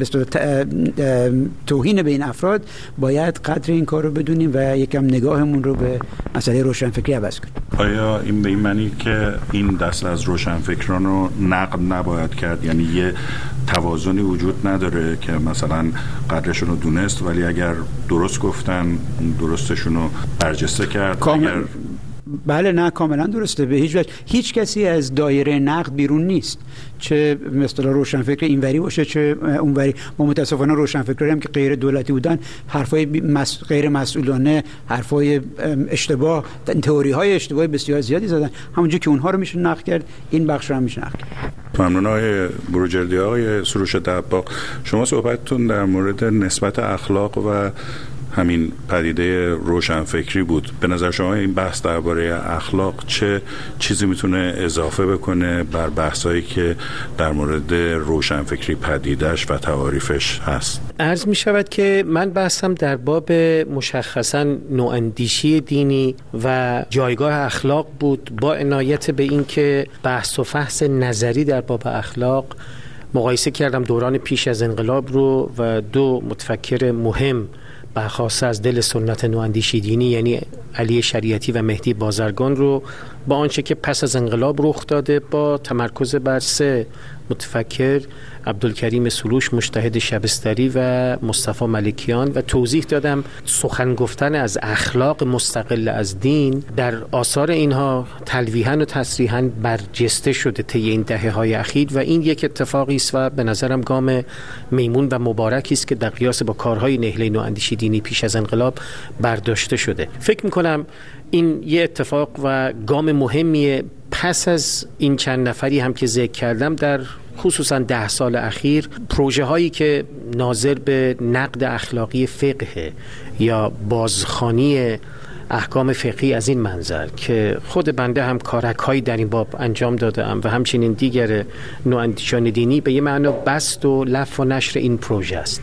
توهین به این افراد باید قدر این کار رو بدونیم و یکم نگاهمون رو به مسئله روشنفکری عوض کنیم. آیا این به این معنی که این دست از روشنفکران رو نقد نباید کرد؟ یعنی یه توازنی وجود نداره که مثلا قدرشون رو دونست ولی اگر درست گفتن درستشون رو برجسته کرد؟ کامل... اگر... بله نه کاملا درسته. به هیچ وجه هیچ کسی از دایره نقد بیرون نیست، چه مثلا روشنفکر اینوری باشه چه اونوری. ما متاسفانه روشنفکرایی هم که غیر دولتی بودن حرفای مس... غیر مسئولانه، حرفای اشتباه، تئوری‌های اشتباهی بسیار زیادی زدن. همونجوری که اونها رو میشه نقد کرد این بخش رو هم میشه نقد کرد. ممنون آقای بروجردی. آقای سروش دباغ، شما صحبتتون در مورد نسبت اخلاق و همین پدیده روشنفکری بود. به نظر شما این بحث درباره اخلاق چه چیزی میتونه اضافه بکنه بر بحثایی که در مورد روشنفکری پدیدش و تعاریفش هست؟ عرض می شود که من بحثم در باب مشخصاً نواندیشی دینی و جایگاه اخلاق بود، با عنایت به این که بحث و فحص نظری در باب اخلاق مقایسه کردم دوران پیش از انقلاب رو و دو متفکر مهم برخواسته از دل سنت نواندیشی دینی یعنی علی شریعتی و مهدی بازرگان رو با آنچه که پس از انقلاب رخ داده با تمرکز بر سه متفکر عبدالکریم سروش، مجتهد شبستری و مصطفی ملکیان و توضیح دادم سخن گفتن از اخلاق مستقل از دین در آثار اینها تلویحاً و تصریحاً برجسته شده طی این دهه‌های اخیر و این یک اتفاقی است و به نظرم گام میمون و مبارکی است که در قیاس با کارهای نهله نواندیشی دینی پیش از انقلاب برداشته شده. فکر می‌کنم این یه اتفاق و گام مهمیه. پس از این چند نفری هم که ذکر کردم در خصوصا ده سال اخیر پروژه هایی که ناظر به نقد اخلاقی فقه یا بازخوانی احکام فقهی از این منظر که خود بنده هم کارک هایی در این باب انجام دادم و همچنین دیگر نواندیشان دینی به یه معنا بست و لف و نشر این پروژه است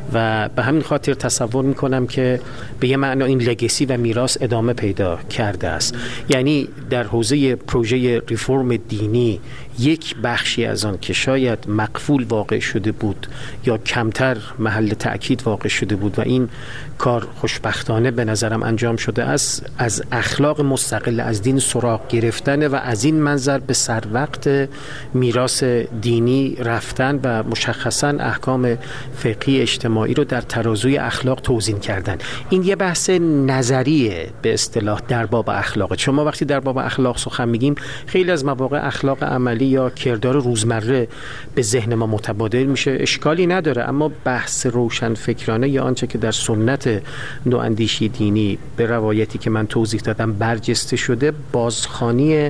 و به همین خاطر تصور میکنم که به یه معنا این لگسی و میراث ادامه پیدا کرده است. یعنی در حوزه پروژه ریفرم دینی یک بخشی از آن که شاید مقفول واقع شده بود یا کمتر محل تأکید واقع شده بود و این کار خوشبختانه به نظرم انجام شده است، از اخلاق مستقل از دین سراغ گرفتن و از این منظر به سر وقت میراث دینی رفتن و مشخصا احکام فقهی اجتماعی اجتماعی رو در ترازوی اخلاق توزین کردن. این یه بحث نظریه به اصطلاح در باب اخلاق. شما وقتی در باب اخلاق سخن میگیم خیلی از مواقع اخلاق عملی یا کردار روزمره به ذهن ما متبادر میشه، اشکالی نداره، اما بحث روشنفکرانه یا آنچه که در سنت نواندیشی دینی به روایتی که من توضیح دادم برجسته شده، بازخوانی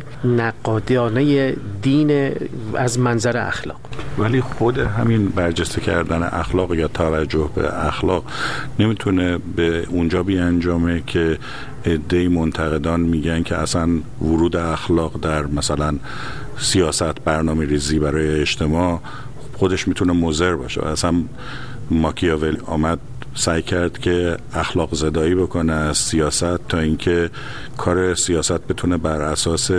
نقادانه دین از منظر اخلاق. ولی خود همین برجسته کردن اخلاق یا توجه به اخلاق نمیتونه به اونجا بیانجامه که عده‌ای منتقدان میگن که اصلا ورود اخلاق در مثلا سیاست، برنامه ریزی برای اجتماع خودش میتونه مضر باشه. اصلا ماکیاولی آمد سعی کرد که اخلاق زدایی بکنه از سیاست تا اینکه کار سیاست بتونه بر اساس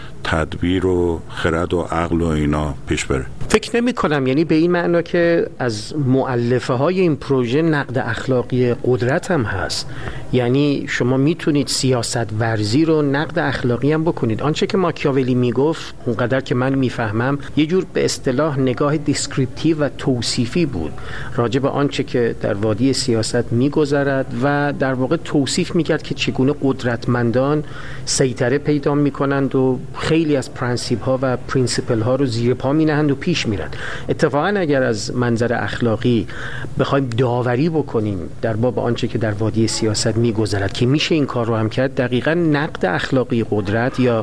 تدبیر و خرد و عقل و اینا پیش بره. فکر نمی کنم، یعنی به این معنا که از مؤلفه های این پروژه نقد اخلاقی قدرت هم هست. یعنی شما میتونید سیاست ورزی رو نقد اخلاقی هم بکنید. آنچه که ماکیاولی میگفت اونقدر که من میفهمم یه جور به اصطلاح نگاه دیسکریپتیو و توصیفی بود راجع به آنچه که در وادی سیاست میگذرد و در واقع توصیف میکرد که چگونه قدرتمندان سیطره پیدا میکنند و خیلی از پرنسیپ ها و پرینسیپل ها رو زیر پا مینهند و پیش میرن. اتفاقا اگر از منظر اخلاقی بخوایم داوری بکنیم در باب آنچه که در وادی سیاست میگذرد که میشه این کار رو هم کرد، دقیقاً نقد اخلاقی قدرت یا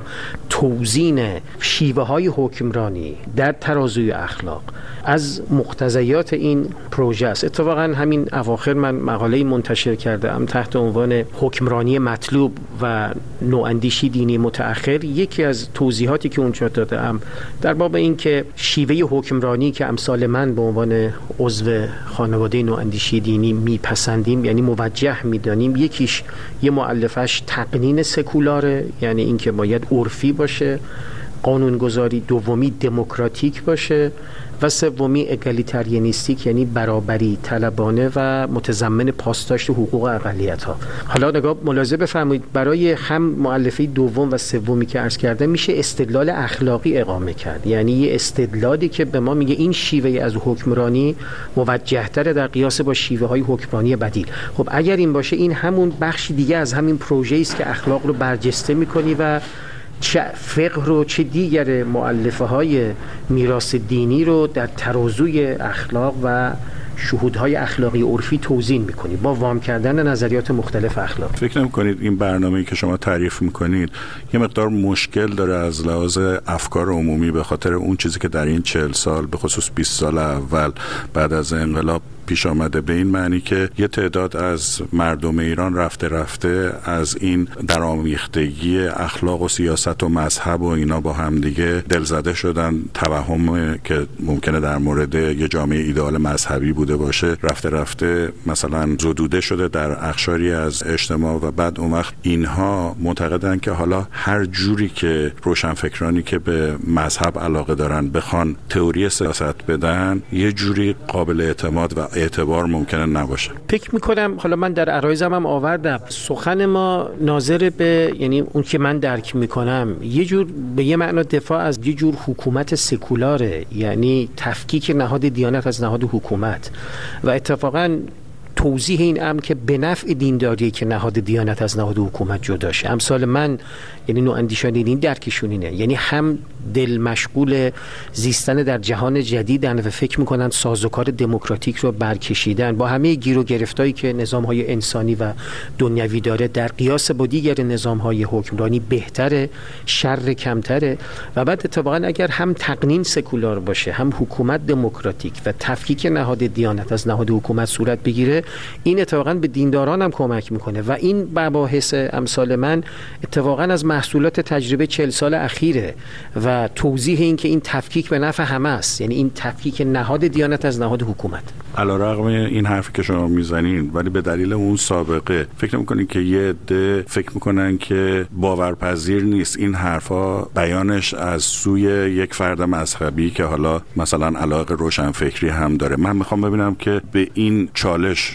توزین شیوه های حکمرانی در ترازوی اخلاق از مقتضیات این پروژه است. اتفاقاً همین اواخر من مقاله‌ای منتشر کردم تحت عنوان حکمرانی مطلوب و نواندیشی دینی متأخر. یکی از توضیحاتی که اونجا دادم در باب این که شیوه حکمرانی که امثال من به عنوان عضو خانواده نواندیشی دینی میپسندیم، یعنی موجه میدانیم، یکیش یه مؤلفش تقنین سکولاره، یعنی این که باید عرفی باشه، قانونگذاری، دومی دموکراتیک باشه و سومی اگالیتاریانیستیک، یعنی برابری طلبانه و متضمن پاسداشت حقوق اقلیت‌ها. حالا نگاه ملاحظه بفرمایید، برای هم مؤلفه دوم و سومی که عرض کردم میشه استدلال اخلاقی اقامه کرد، یعنی یه استدلالی که به ما میگه این شیوه از حکمرانی موجه‌تر در قیاس با شیوه های حکمرانی بدیل. خب اگر این باشه، این همون بخش دیگه از همین پروژه است که اخلاق رو برجسته میکنی و چه فقه رو چه دیگر مؤلفه های میراث دینی رو در ترازوی اخلاق و شهودهای اخلاقی عرفی توزین میکنید با وام کردن نظریات مختلف اخلاق. فکر نمی‌کنید این برنامه‌ای که شما تعریف میکنید یه مقدار مشکل داره از لحاظ افکار عمومی به خاطر اون چیزی که در این چهل سال به خصوص بیست سال اول بعد از انقلاب پیش آمده، به این معنی که یه تعداد از مردم ایران رفته رفته از این درآمیختگی اخلاق و سیاست و مذهب و اینا با هم دیگه دلزده شدن، توهم که ممکنه در مورد یه جامعه ایدئال مذهبی بوده باشه رفته رفته مثلا زدوده شده در اقشاری از اجتماع و بعد اون وقت اینها معتقدن که حالا هر جوری که روشنفکرانی که به مذهب علاقه دارن بخوان تئوری سیاست بدن یه جوری قابل اعتماد و اعتبار ممکنه نباشه. فکر میکنم، حالا من در عرایزم هم آوردم، سخن ما ناظر به، یعنی اون که من درک میکنم یه جور به یه معنا دفاع از یه جور حکومت سکولاره، یعنی تفکیک نهاد دیانت از نهاد حکومت و اتفاقاً توضیح این امر که به نفع دینداری که نهاد دیانت از نهاد حکومت جدا شه. امثال من، یعنی نواندیشان دین، درکشون اینه، یعنی هم دل مشغول زیستن در جهان جدیدن و فکر میکنن سازوکار دموکراتیک رو برکشیدن با همه گیر و گرفتایی که نظام‌های انسانی و دنیوی داره در قیاس با دیگر نظام‌های حکمرانی بهتره، شر کمتره. و بعد اتفاقا اگر هم تقنین سکولار باشه هم حکومت دموکراتیک و تفکیک نهاد دیانت از نهاد حکومت صورت بگیره، این اتفاقا به دینداران هم کمک میکنه و این مباحث امثال من اتفاقا از محصولات تجربه چهل سال اخیره و توضیح این که این تفکیک به نفع همه است، یعنی این تفکیک نهاد دیانت از نهاد حکومت. علیرغم این حرفی که شما میزنین ولی به دلیل اون سابقه فکر نمی‌کنید که یه عده فکر میکنن که باورپذیر نیست این حرفا بیانش از سوی یک فرد مذهبی که حالا مثلا علاقه روشنفکری هم داره؟ من میخوام ببینم که به این چالش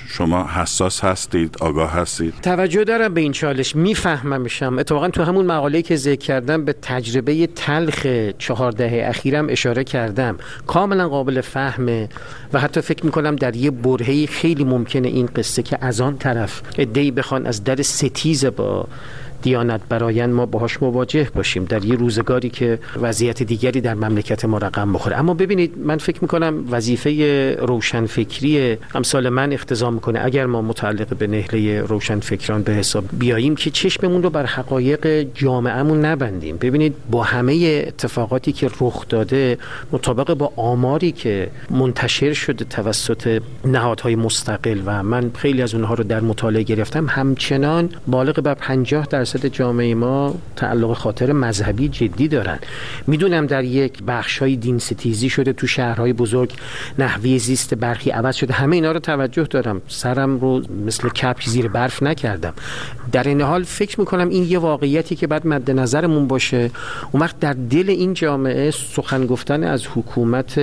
شما حساس هستید، آگاه هستید؟ توجه دارم به این چالش، میفهممشم. اتفاقا تو همون مقاله‌ای که ذکر کردم به تجربه تلخ چهار دهه اخیرم اشاره کردم. کاملا قابل فهمه و حتی فکر میکنم در یه برهه‌ای خیلی ممکنه این قصه که از آن طرف عده‌ای بخوان از در ستیز با دیانت برایند ما باهاش مواجه باشیم در یه روزگاری که وضعیت دیگری در مملکت ما رقم بخوره. اما ببینید، من فکر میکنم وظیفه روشنفکری امثال من اقتضا میکنه اگر ما متعلق به نهله روشنفکران به حساب بیاییم که چشممون رو بر حقایق جامعهمون نبندیم. ببینید، با همه اتفاقاتی که رخ داده، مطابق با آماری که منتشر شده توسط نهادهای مستقل و من خیلی از اونها رو در مطالعه گرفتم، همچنان بالغ بر پنجاه درصد جامعه ما تعلق خاطر مذهبی جدی دارن. میدونم در یک بخشای دین ستیزی شده، تو شهرهای بزرگ نحوه زیست برخی عوض شده، همه اینا رو توجه دارم، سرم رو مثل کپک زیر برف نکردم. در این حال فکر میکنم این یه واقعیتی که بعد مد نظرمون باشه. اون وقت در دل این جامعه سخن گفتن از حکومت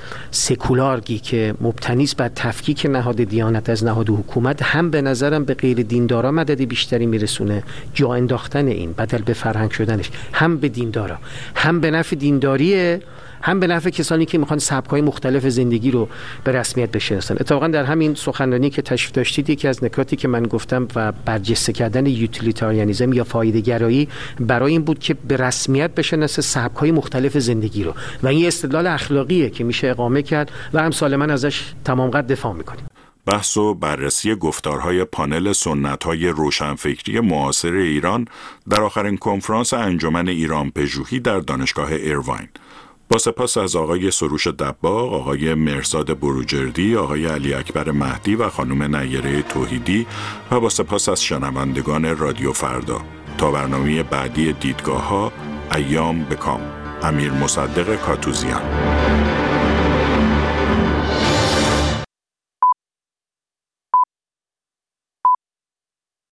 سکولارگی که مبتنی است بر تفکیک نهاد دیانت از نهاد حکومت، هم به نظرم به غیر دیندارا مدد بیشتری میرسونه، جا انداختن این بدل به فرهنگ شدنش، هم به دیندارا، هم به نفع دینداریه، هم به نفع کسانی که میخوان سبک‌های مختلف زندگی رو به رسمیت بشناسن. اتفاقا در همین سخنرانی که تشریف داشتید، یکی از نکاتی که من گفتم و برجسته کردن یوتیلیتاریانیسم یا فایده‌گرایی برای این بود که به رسمیت بشناسه سبک‌های مختلف زندگی رو و این استدلال اخلاقیه که میشه اقامه کرد و امثال من ازش تمام قد دفاع میکنیم. بحث و بررسی گفتارهای پانل سنت‌های روشنفکری معاصر ایران در آخرین کنفرانس انجمن ایران پژوهی در دانشگاه ایرواین. با سپاس از آقای سروش دباغ، آقای مرزاد بروجردی، آقای علی اکبر مهدی و خانم نیره توحیدی و با سپاس از شنوندگان رادیو فردا. تا برنامه بعدی دیدگاه‌ها، ایام بکام. امیر مصدق کاتوزیان.